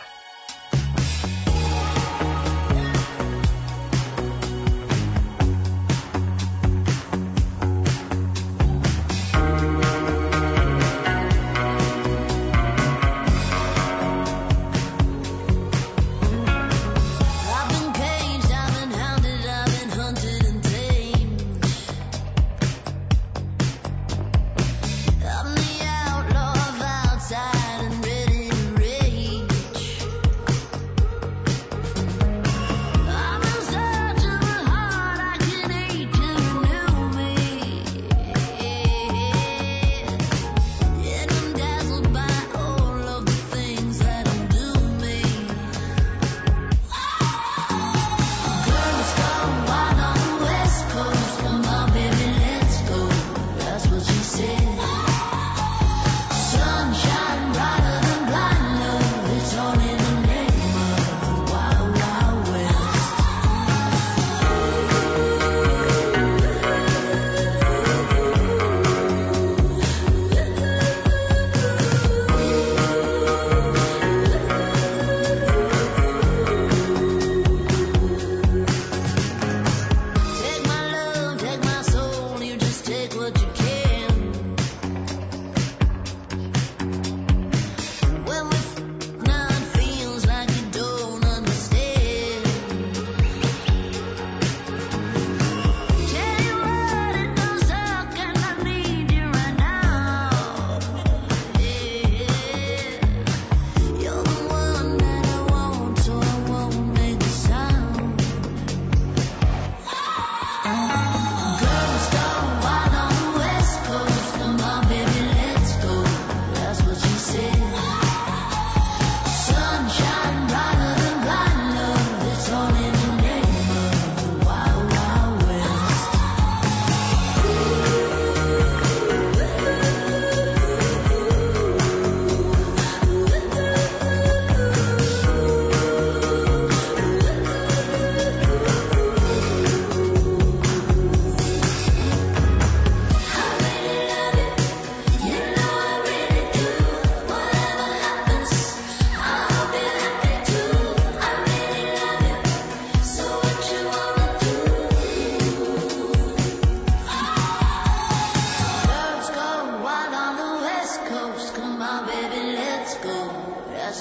I'm the outlaw of outside and ready to rage.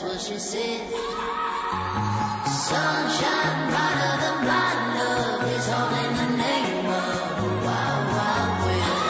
that's what she said. Sunshine brighter than blind love is all in the name of the wild, wild west.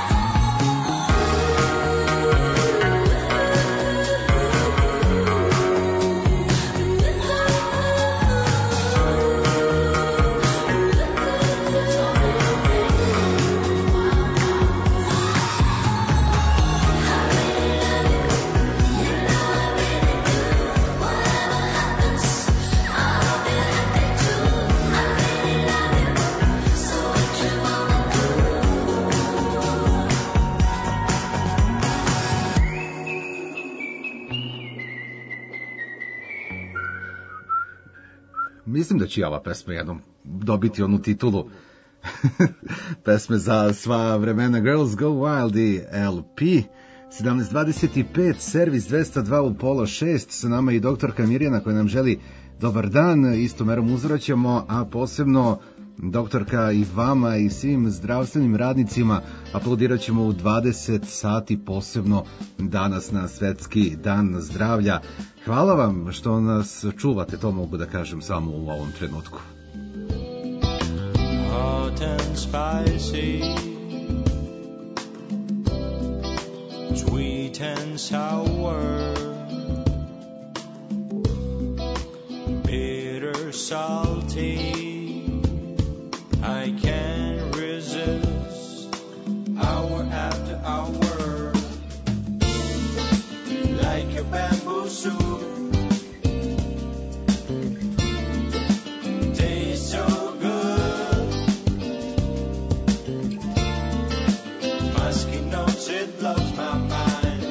Mislim da će i ova pesma jednom dobiti onu titulu pesme za sva vremena. Girls Go Wild i LP. 17:25, servis 202 u pola 6. Sa nama i doktorka Mirjana koja nam želi dobar dan. Istom merom uzvraćamo, a posebno doktorka i vama i svim zdravstvenim radnicima aplaudirat ćemo u 20 sati, posebno danas na Svetski dan zdravlja. Hvala vam što nas čuvate, to mogu da kažem samo u ovom trenutku. Hot and spicy, sweet and sour, bitter, salty, I can't resist, hour after hour, like a bamboo soup, tastes so good, musky notes, it blows my mind,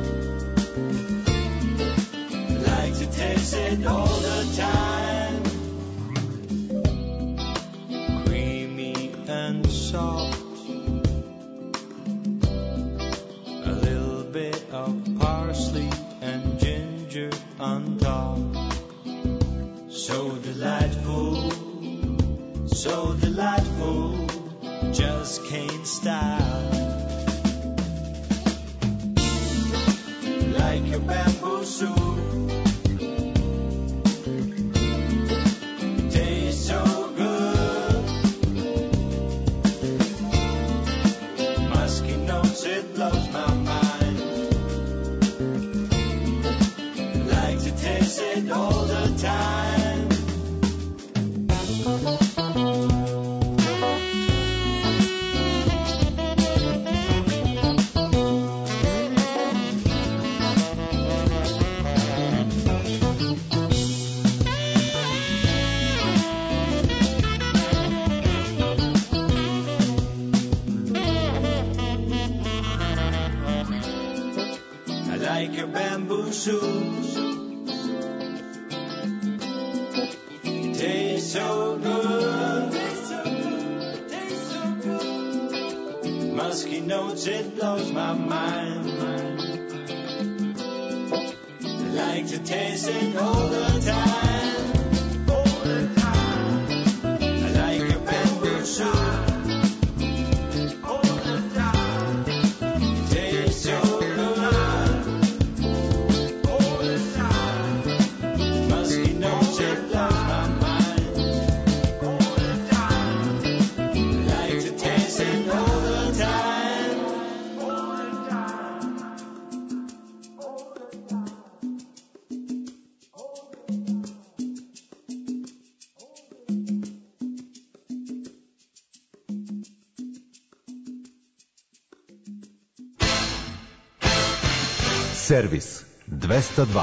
like to taste it all the time, creamy and soft, a little bit of parsley and ginger on top, so delightful, just can't stop, like a bamboo soup, tastes so good, musky notes, it blows my mind, like to taste it all the time. I like your bamboo shoes. It tastes so good. Musky notes, it blows my mind. I like to taste it all the time. I like your bamboo shoes. Servis 202.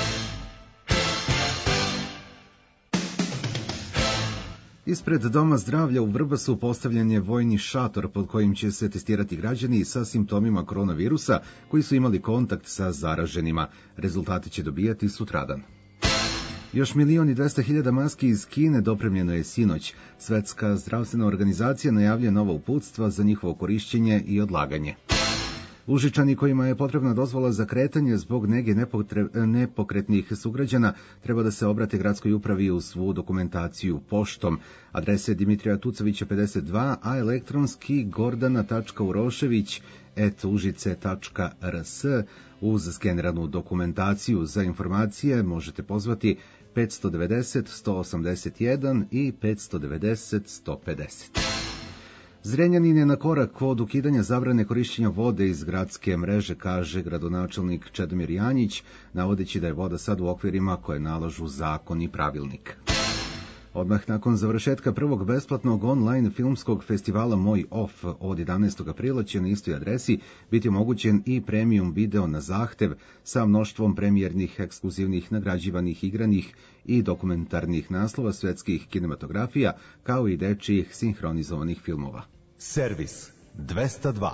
Ispred Doma zdravlja u Vrbasu postavljen je vojni šator pod kojim će se testirati građani sa simptomima koronavirusa koji su imali kontakt sa zaraženima. Rezultate će dobijati sutradan. Još 1.200.000 maski iz Kine dopremljeno je sinoć. Svetska zdravstvena organizacija najavljuje nova uputstva za njihovo korišćenje i odlaganje. Užičani kojima je potrebna dozvola za kretanje zbog nege nepokretnih sugrađana treba da se obrate gradskoj upravi uz svu dokumentaciju poštom. Adrese Dimitrija Tucovića 52, a elektronski gordana.urošević@užice.rs. Uz skeniranu dokumentaciju za informacije možete pozvati 590 181 i 590 150. Zrenjanin je na korak od ukidanja zabrane korišćenja vode iz gradske mreže, kaže gradonačelnik Čedomir Janjić, navodeći da je voda sad u okvirima koje nalažu zakon i pravilnik. Odmah nakon završetka prvog besplatnog online filmskog festivala Moj Off od 11. aprila će na istoj adresi biti omogućen i premium video na zahtev sa mnoštvom premijernih, ekskluzivnih, nagrađivanih, igranih i dokumentarnih naslova svetskih kinematografija, kao i dečijih sinhronizovanih filmova. Servis 202.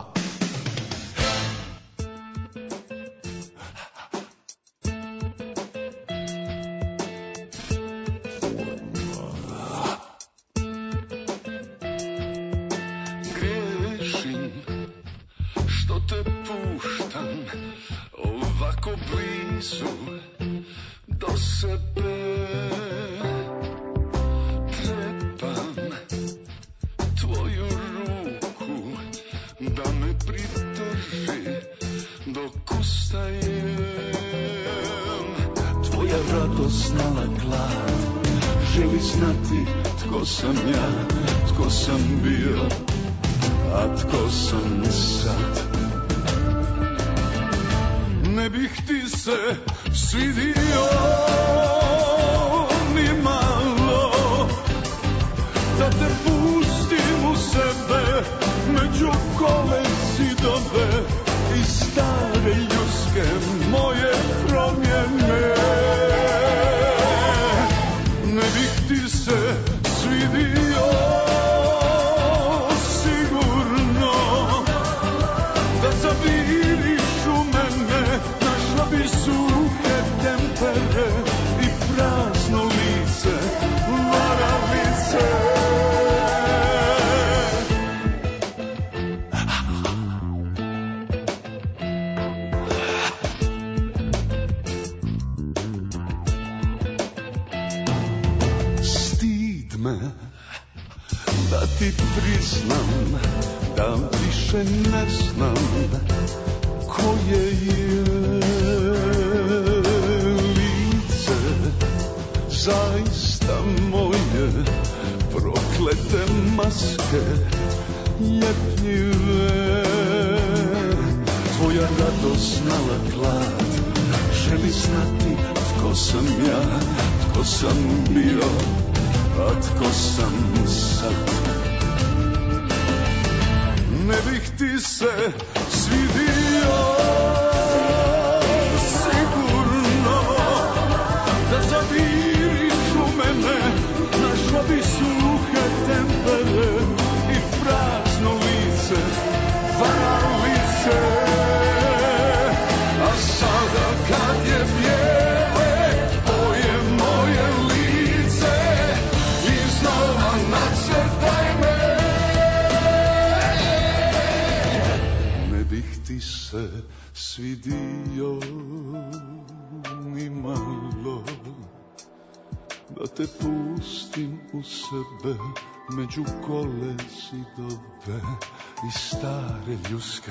Među kole zidove i stare ljuske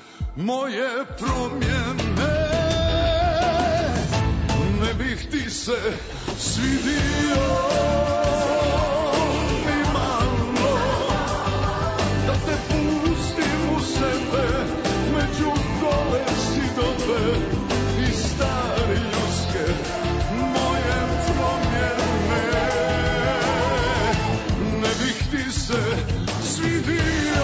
moje promjene. Ne bih ti se svidio ni malo, da te pustim u sebe među kole zidove i stare ljuske moje promjene. Ti se svidio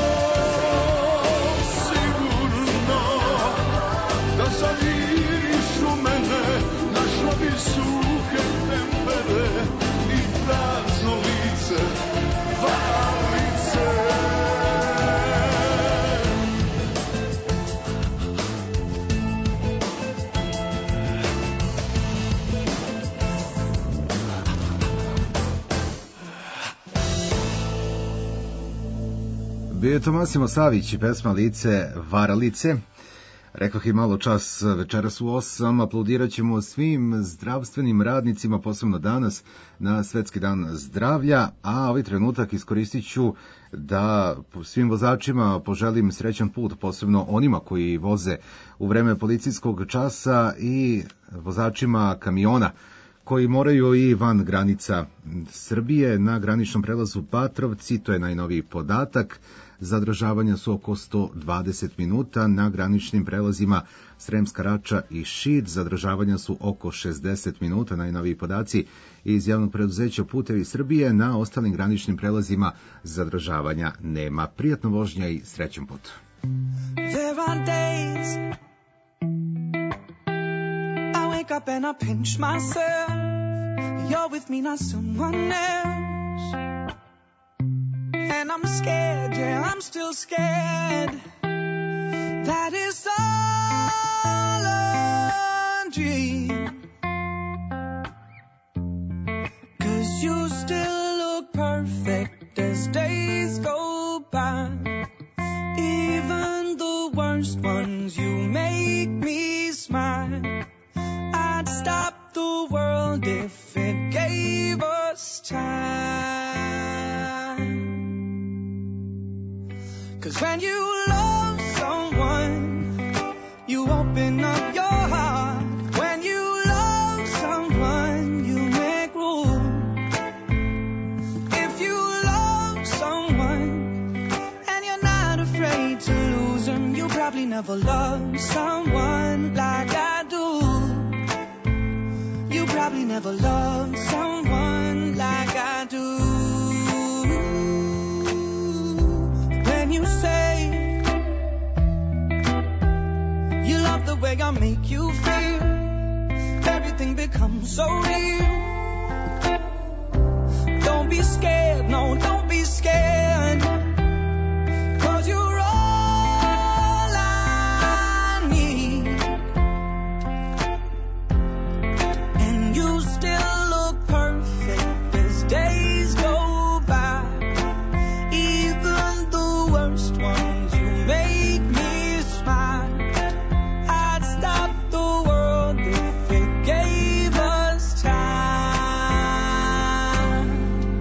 sigurno, da zaviriš u mene, našla bi suhe tempere i prazno lice, varalice. Bio je to Massimo Savić i pesma Lice, varalice. Rekoh i malo čas, večeras u 8, aplaudirat ćemo svim zdravstvenim radnicima, posebno danas na Svetski dan zdravlja, a ovaj trenutak iskoristit ću da svim vozačima poželim srećan put, posebno onima koji voze u vreme policijskog časa i vozačima kamiona koji moraju i van granica Srbije. Na graničnom prelazu Patrovci, to je najnoviji podatak, zadržavanja su oko 120 minuta, na graničnim prelazima Sremska Rača i Šid zadržavanja su oko 60 minuta, najnoviji podaci iz javnog preduzeća Putevi Srbije. Na ostalim graničnim prelazima zadržavanja nema. Prijatno vožnja i srećan put. There are days I wake up and I pinch myself. You're with me, not someone else. And I'm scared, yeah, I'm still scared. That is all a dream. 'Cause you still look perfect as days go by. Even the worst ones, you make me smile. I'd stop the world if it gave us time. 'Cause when you love someone, you open up your heart. When you love someone, you make room. If you love someone and you're not afraid to lose them, you probably never loved someone like I do. You probably never loved someone like I do. When you say you love the way I make you feel, everything becomes so real. Don't be scared, no, don't be scared. 'Cause you're all I need. And you still look perfect as days go by. Even the worst ones, you make me smile. I'd stop the world if it gave us time.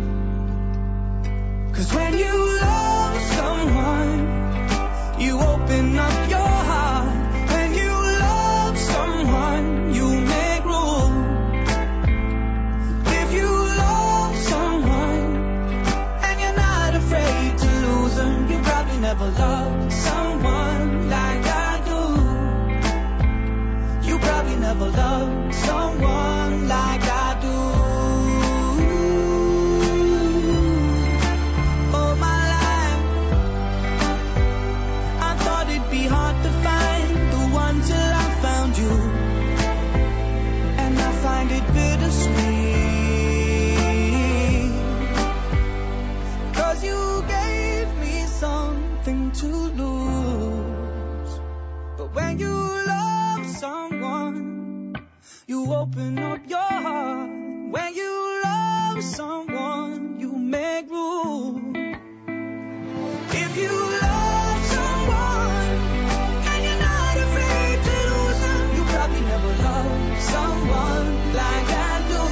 'Cause when you love someone, you open up your heart. When you love someone, you make room. If you love someone and you're not afraid to lose them, you probably never loved someone like I do. You probably never loved someone like I do. All my life I thought it'd be hard to find the one till I found you. And I find it bittersweet. 'Cause you gave me something to lose. But when you love someone, you open up your heart. When you love someone, you make room. If you love someone and you're not afraid to lose them, you probably never loved someone like I do.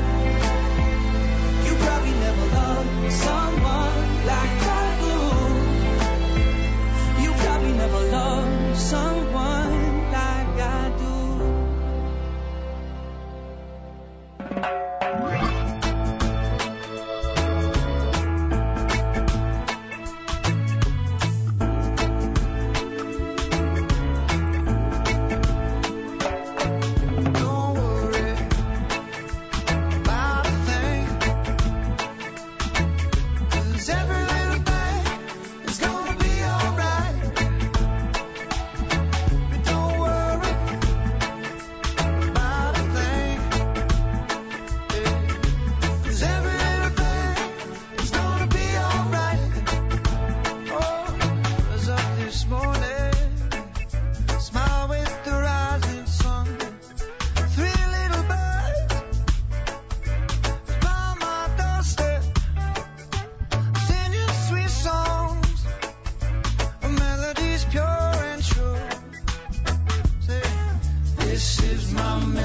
You probably never loved someone like I do. You probably never loved someone like I do. Don't worry.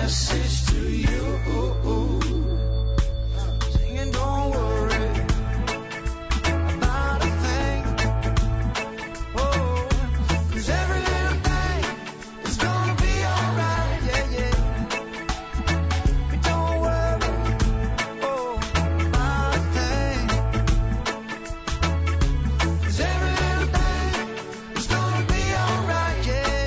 message to you. Singing, don't worry about a thing. Oh, 'cause every little thing is gonna be alright. Yeah, yeah. Don't worry, oh, about a thing. 'Cause every little thing is gonna be alright. Yeah.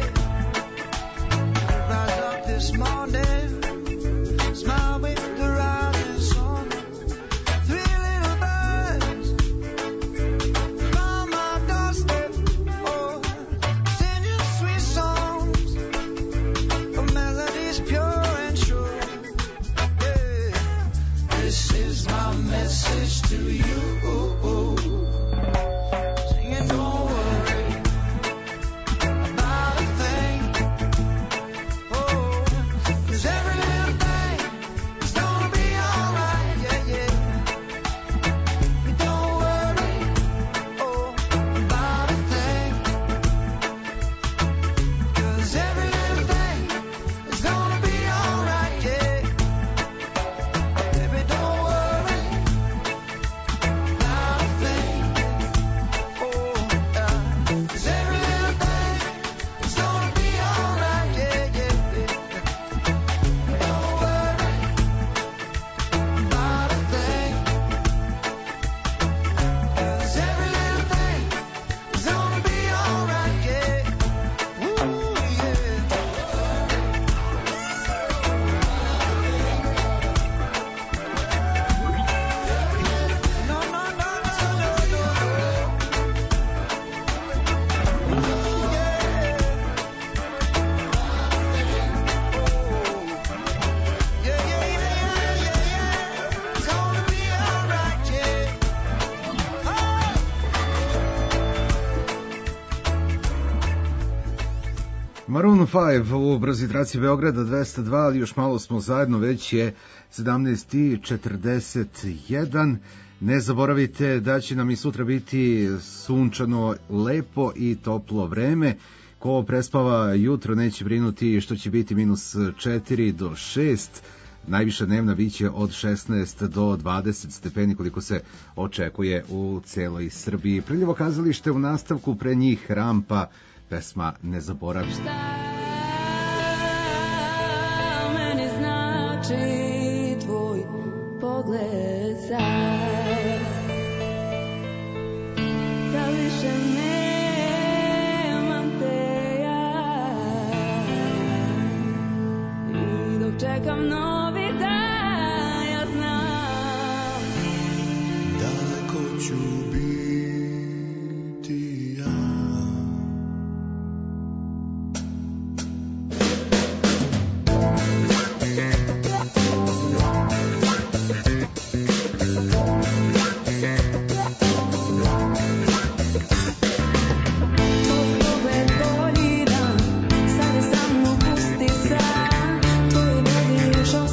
Rise up this morning, smile with the rising sun. Three little birds from my doorstep, oh, singing sweet songs of melodies pure and sure. Yeah. This is my message to you. Singing, don't worry about a thing. Oh, 'cause every little thing is gonna be alright. Yeah, yeah. Don't worry, oh, about a thing. 'Cause every little thing is gonna be alright. Yeah. Baby, don't worry about a thing. Oh, 'cause every little thing is gonna be alright. Yeah, yeah, yeah. Don't worry about a thing. 'Cause every little thing is gonna be alright. Yeah. Ooh, yeah. No, no, no, no, no, no, no. Ooh, yeah. Yeah, yeah, yeah, yeah, yeah, yeah. It's gonna be alright, yeah. Maroon 5 u brzi traci Beograda 202, ali još malo smo zajedno, već je 17:41. Ne zaboravite da će nam i sutra biti sunčano, lepo i toplo vreme. Ko prespava jutro neće brinuti što će biti -4 do 6. Najviša dnevna biće od 16 do 20 stepeni koliko se očekuje u celoj Srbiji. Prljivo kazalište u nastavku, pre njih Rampa, pesma Ne zaboravi. Meni znači tvoj pogled sad, da više nemam te ja, i dok čekam novi dan, ja znam daleko ću biti ja. Tvoj pogled bolji dan, sad je samo pustica, tvoju vodi još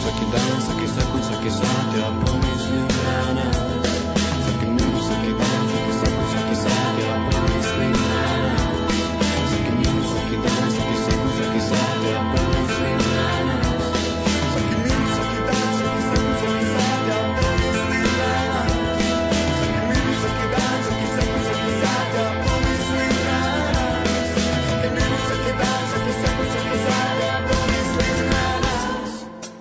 svaki dan, svaki sekund, svaki sat, ja pomislim na nas. Svaki minut, svaki dan, svaki sekund, svaki sat, ja pomislim na nas. Svaki minut, svaki dan, svaki sekund, svaki sat, ja pomislim na nas. Svaki minut, svaki dan, svaki sekund, svaki sat, ja pomislim na nas. Svaki minut, svaki dan, svaki sekund, svaki sat, ja pomislim na nas. Svaki minut, svaki dan, svaki sekund, svaki sat, ja pomislim na nas.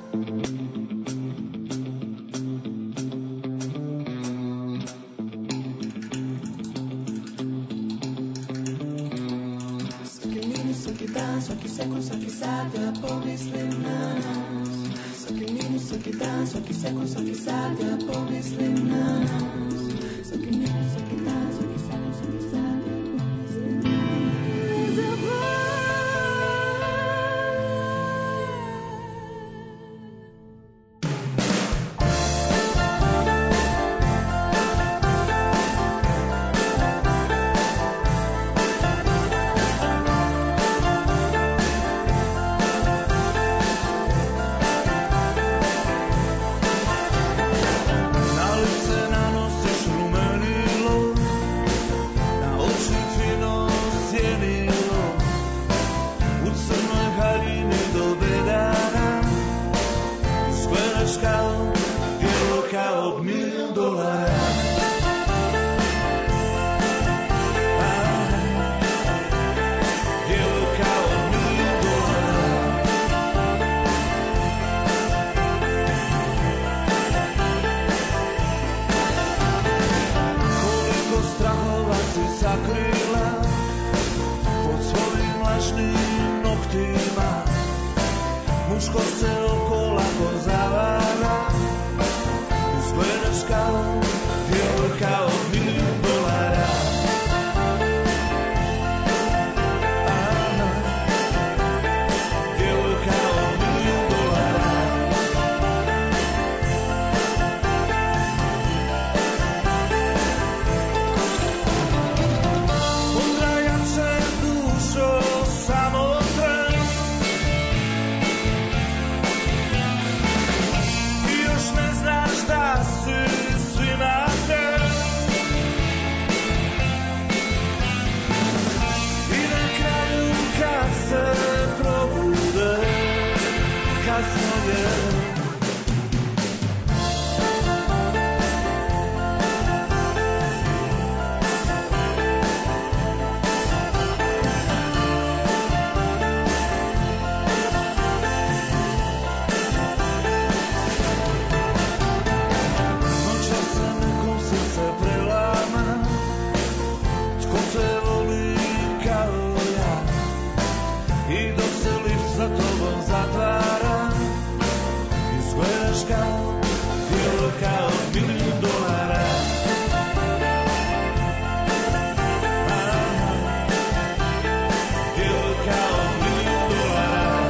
Svaki minut, svaki dan, svaki sekund, svaki sat, ja pomislim na nas. Svaki minut, svaki dan, svaki sekund, svaki sat, ja pomislim na nas. Svaki minut, svaki dan, svaki sekund, svaki sat, ja pomislim na nas. Na lice nanosiš rumenilo, na oči fino sjenilo, u crnoj haljini do bedana, izgledaš kao djelo kao $1.000.000. Djelo kao $1.000.000. Koliko strahova si sakrila pod svojim lažnim noktima, muško se oko lako zavara, izgledaš kao djevojka od $1.000.000. Djevojka od $1.000.000. Potrajače dušo samotren, i još ne znaš da si svima ten. I na kraju kad se probude, kasno je. Noća se nekom srce prelama, tko te voli kao ja, i dok se lift za tobom zatvara, izgledaš kao djevojka od $1.000.000. Djevojka od $1.000.000.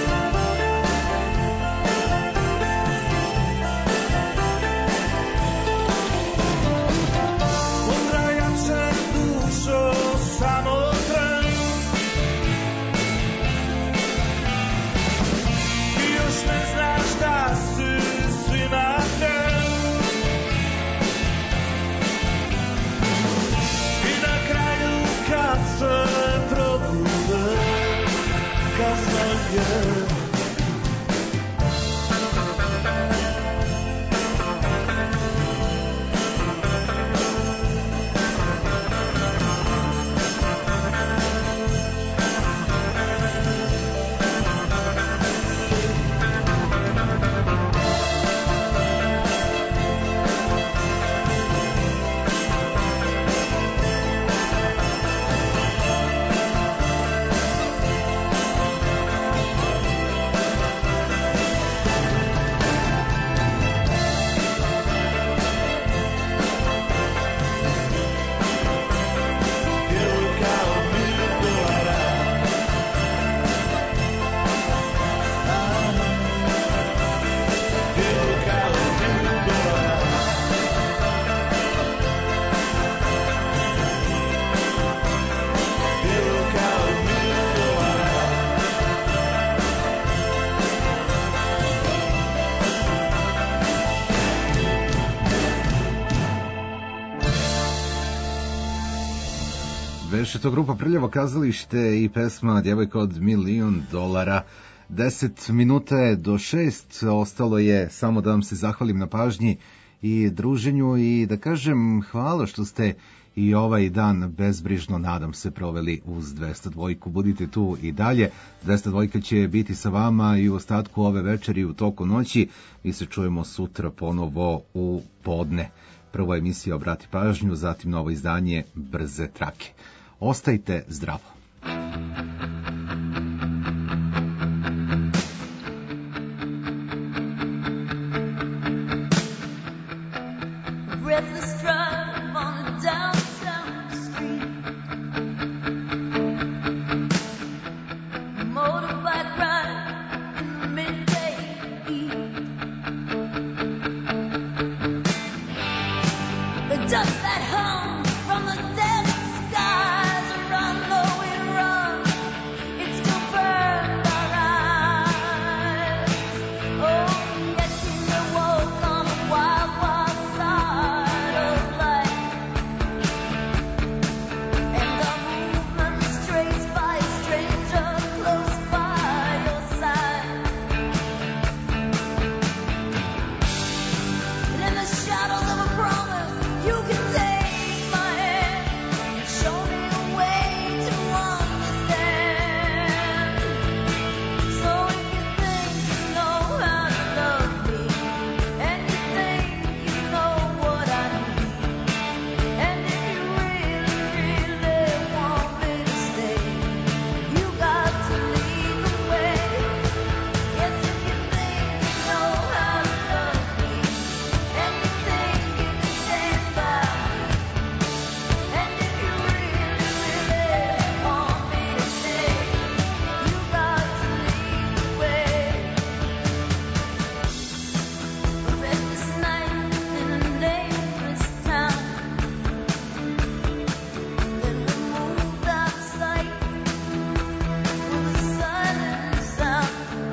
Potrajače dušo samotren, i još ne znaš da si svima ten. Beše to grupa Prljavo kazalište i pesma Djevojka od $1.000.000. 10 minuta je do 6, ostalo je samo da vam se zahvalim na pažnji i druženju i da kažem hvala što ste i ovaj dan bezbrižno, nadam se, proveli uz 202. Budite tu i dalje. 202 će biti sa vama i u ostatku ove večeri u toku noći. Mi se čujemo sutra ponovo u podne. Prva emisija Obrati pažnju, zatim novo izdanje Brze trake. Ostajte zdravo. Breathless drive on a downtown street. Motorbike ride in the midday heat. The dust that hung from the desert skies, run though we run, it still burned our eyes. Oh, yet we walk on a wild, wild side of life, and our movement strays by a stranger close by your side. And in the shadows of a promise, you can take my hand and show me a way to understand. So if you think you know how to love me, and you think you know what I need, and if you really, really want me to stay, you got to lead the way. Yes, if you think you know how to love me, and you think you can stand by me, and if you really, really want me to stay, you got to lead the way. A restless night in a nameless town, then we moved out of sight with a silent sound.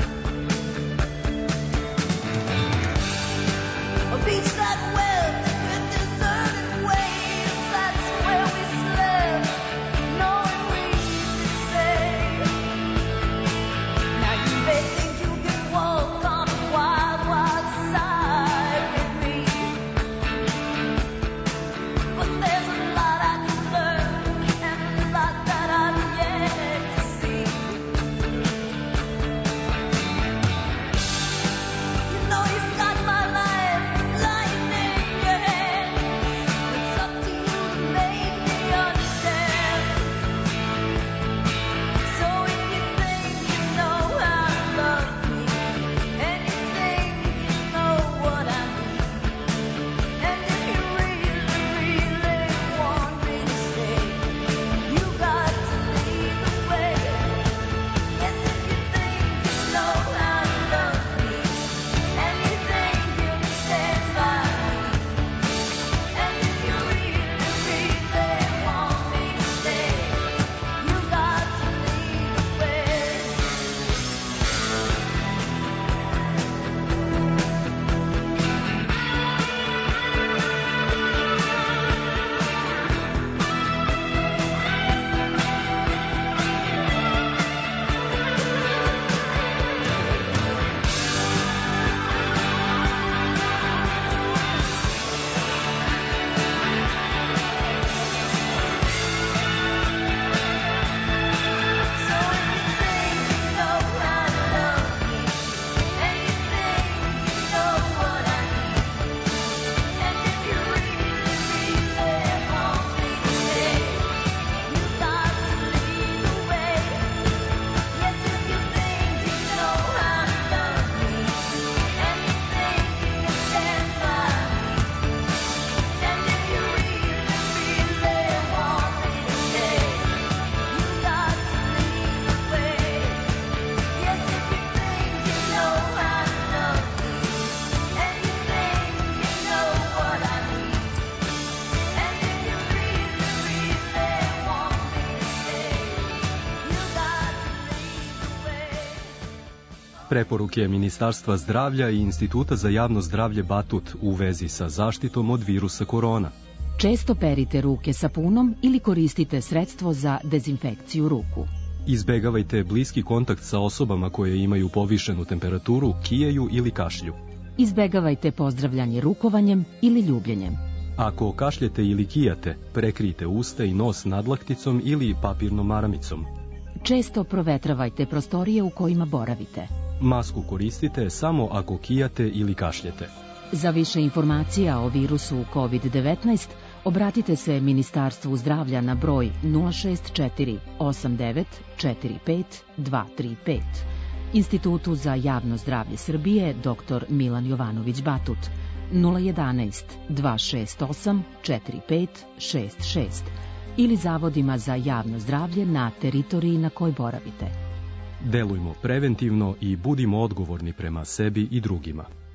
A beach that wept with deserted waves, that's where we slept, knowing we could save. Now you may think you can walk on a wild, wild side with me, but there's a lot I can learn and a lot that I've yet to see. You know you've got my life lying in your hand. It's up to you to make me understand. So if you think you know how to love me, and you think you know what I need, and if you really, really want me to stay, you got to lead the way. Yes, if you think you know how to love me, and you think you can stand by me, and if you really, really want me to stay, you got to lead the way. So if you think you know how to love me, and you think you know what I need, and if you really, really want me to stay, you got to lead the way. Yes, if you think you know how to love me, and you think you can stand by me, and if you really, really want me to stay, you got to lead the way. Yes, if you think you know how to love me, and you think you know what I need, and if you really, really want me to stay, you got to lead the way. Preporuke Ministarstva zdravlja i Instituta za javno zdravlje Batut u vezi sa zaštitom od virusa korona. Često perite ruke sapunom ili koristite sredstvo za dezinfekciju ruku. Izbegavajte bliski kontakt sa osobama koje imaju povišenu temperaturu, kijaju ili kašlju. Izbegavajte pozdravljanje rukovanjem ili ljubljenjem. Ako kašljete ili kijate, prekrijte usta i nos nadlakticom ili papirnom maramicom. Često provetravajte prostorije u kojima boravite. Masku koristite samo ako kijate ili kašljete. Za više informacija o virusu COVID-19 obratite se Ministarstvu zdravlja na broj 064 89 45 235, Institutu za javno zdravlje Srbije dr. Milan Jovanović Batut 011 268 4566 ili zavodima za javno zdravlje na teritoriji na kojoj boravite. Delujmo preventivno i budimo odgovorni prema sebi i drugima.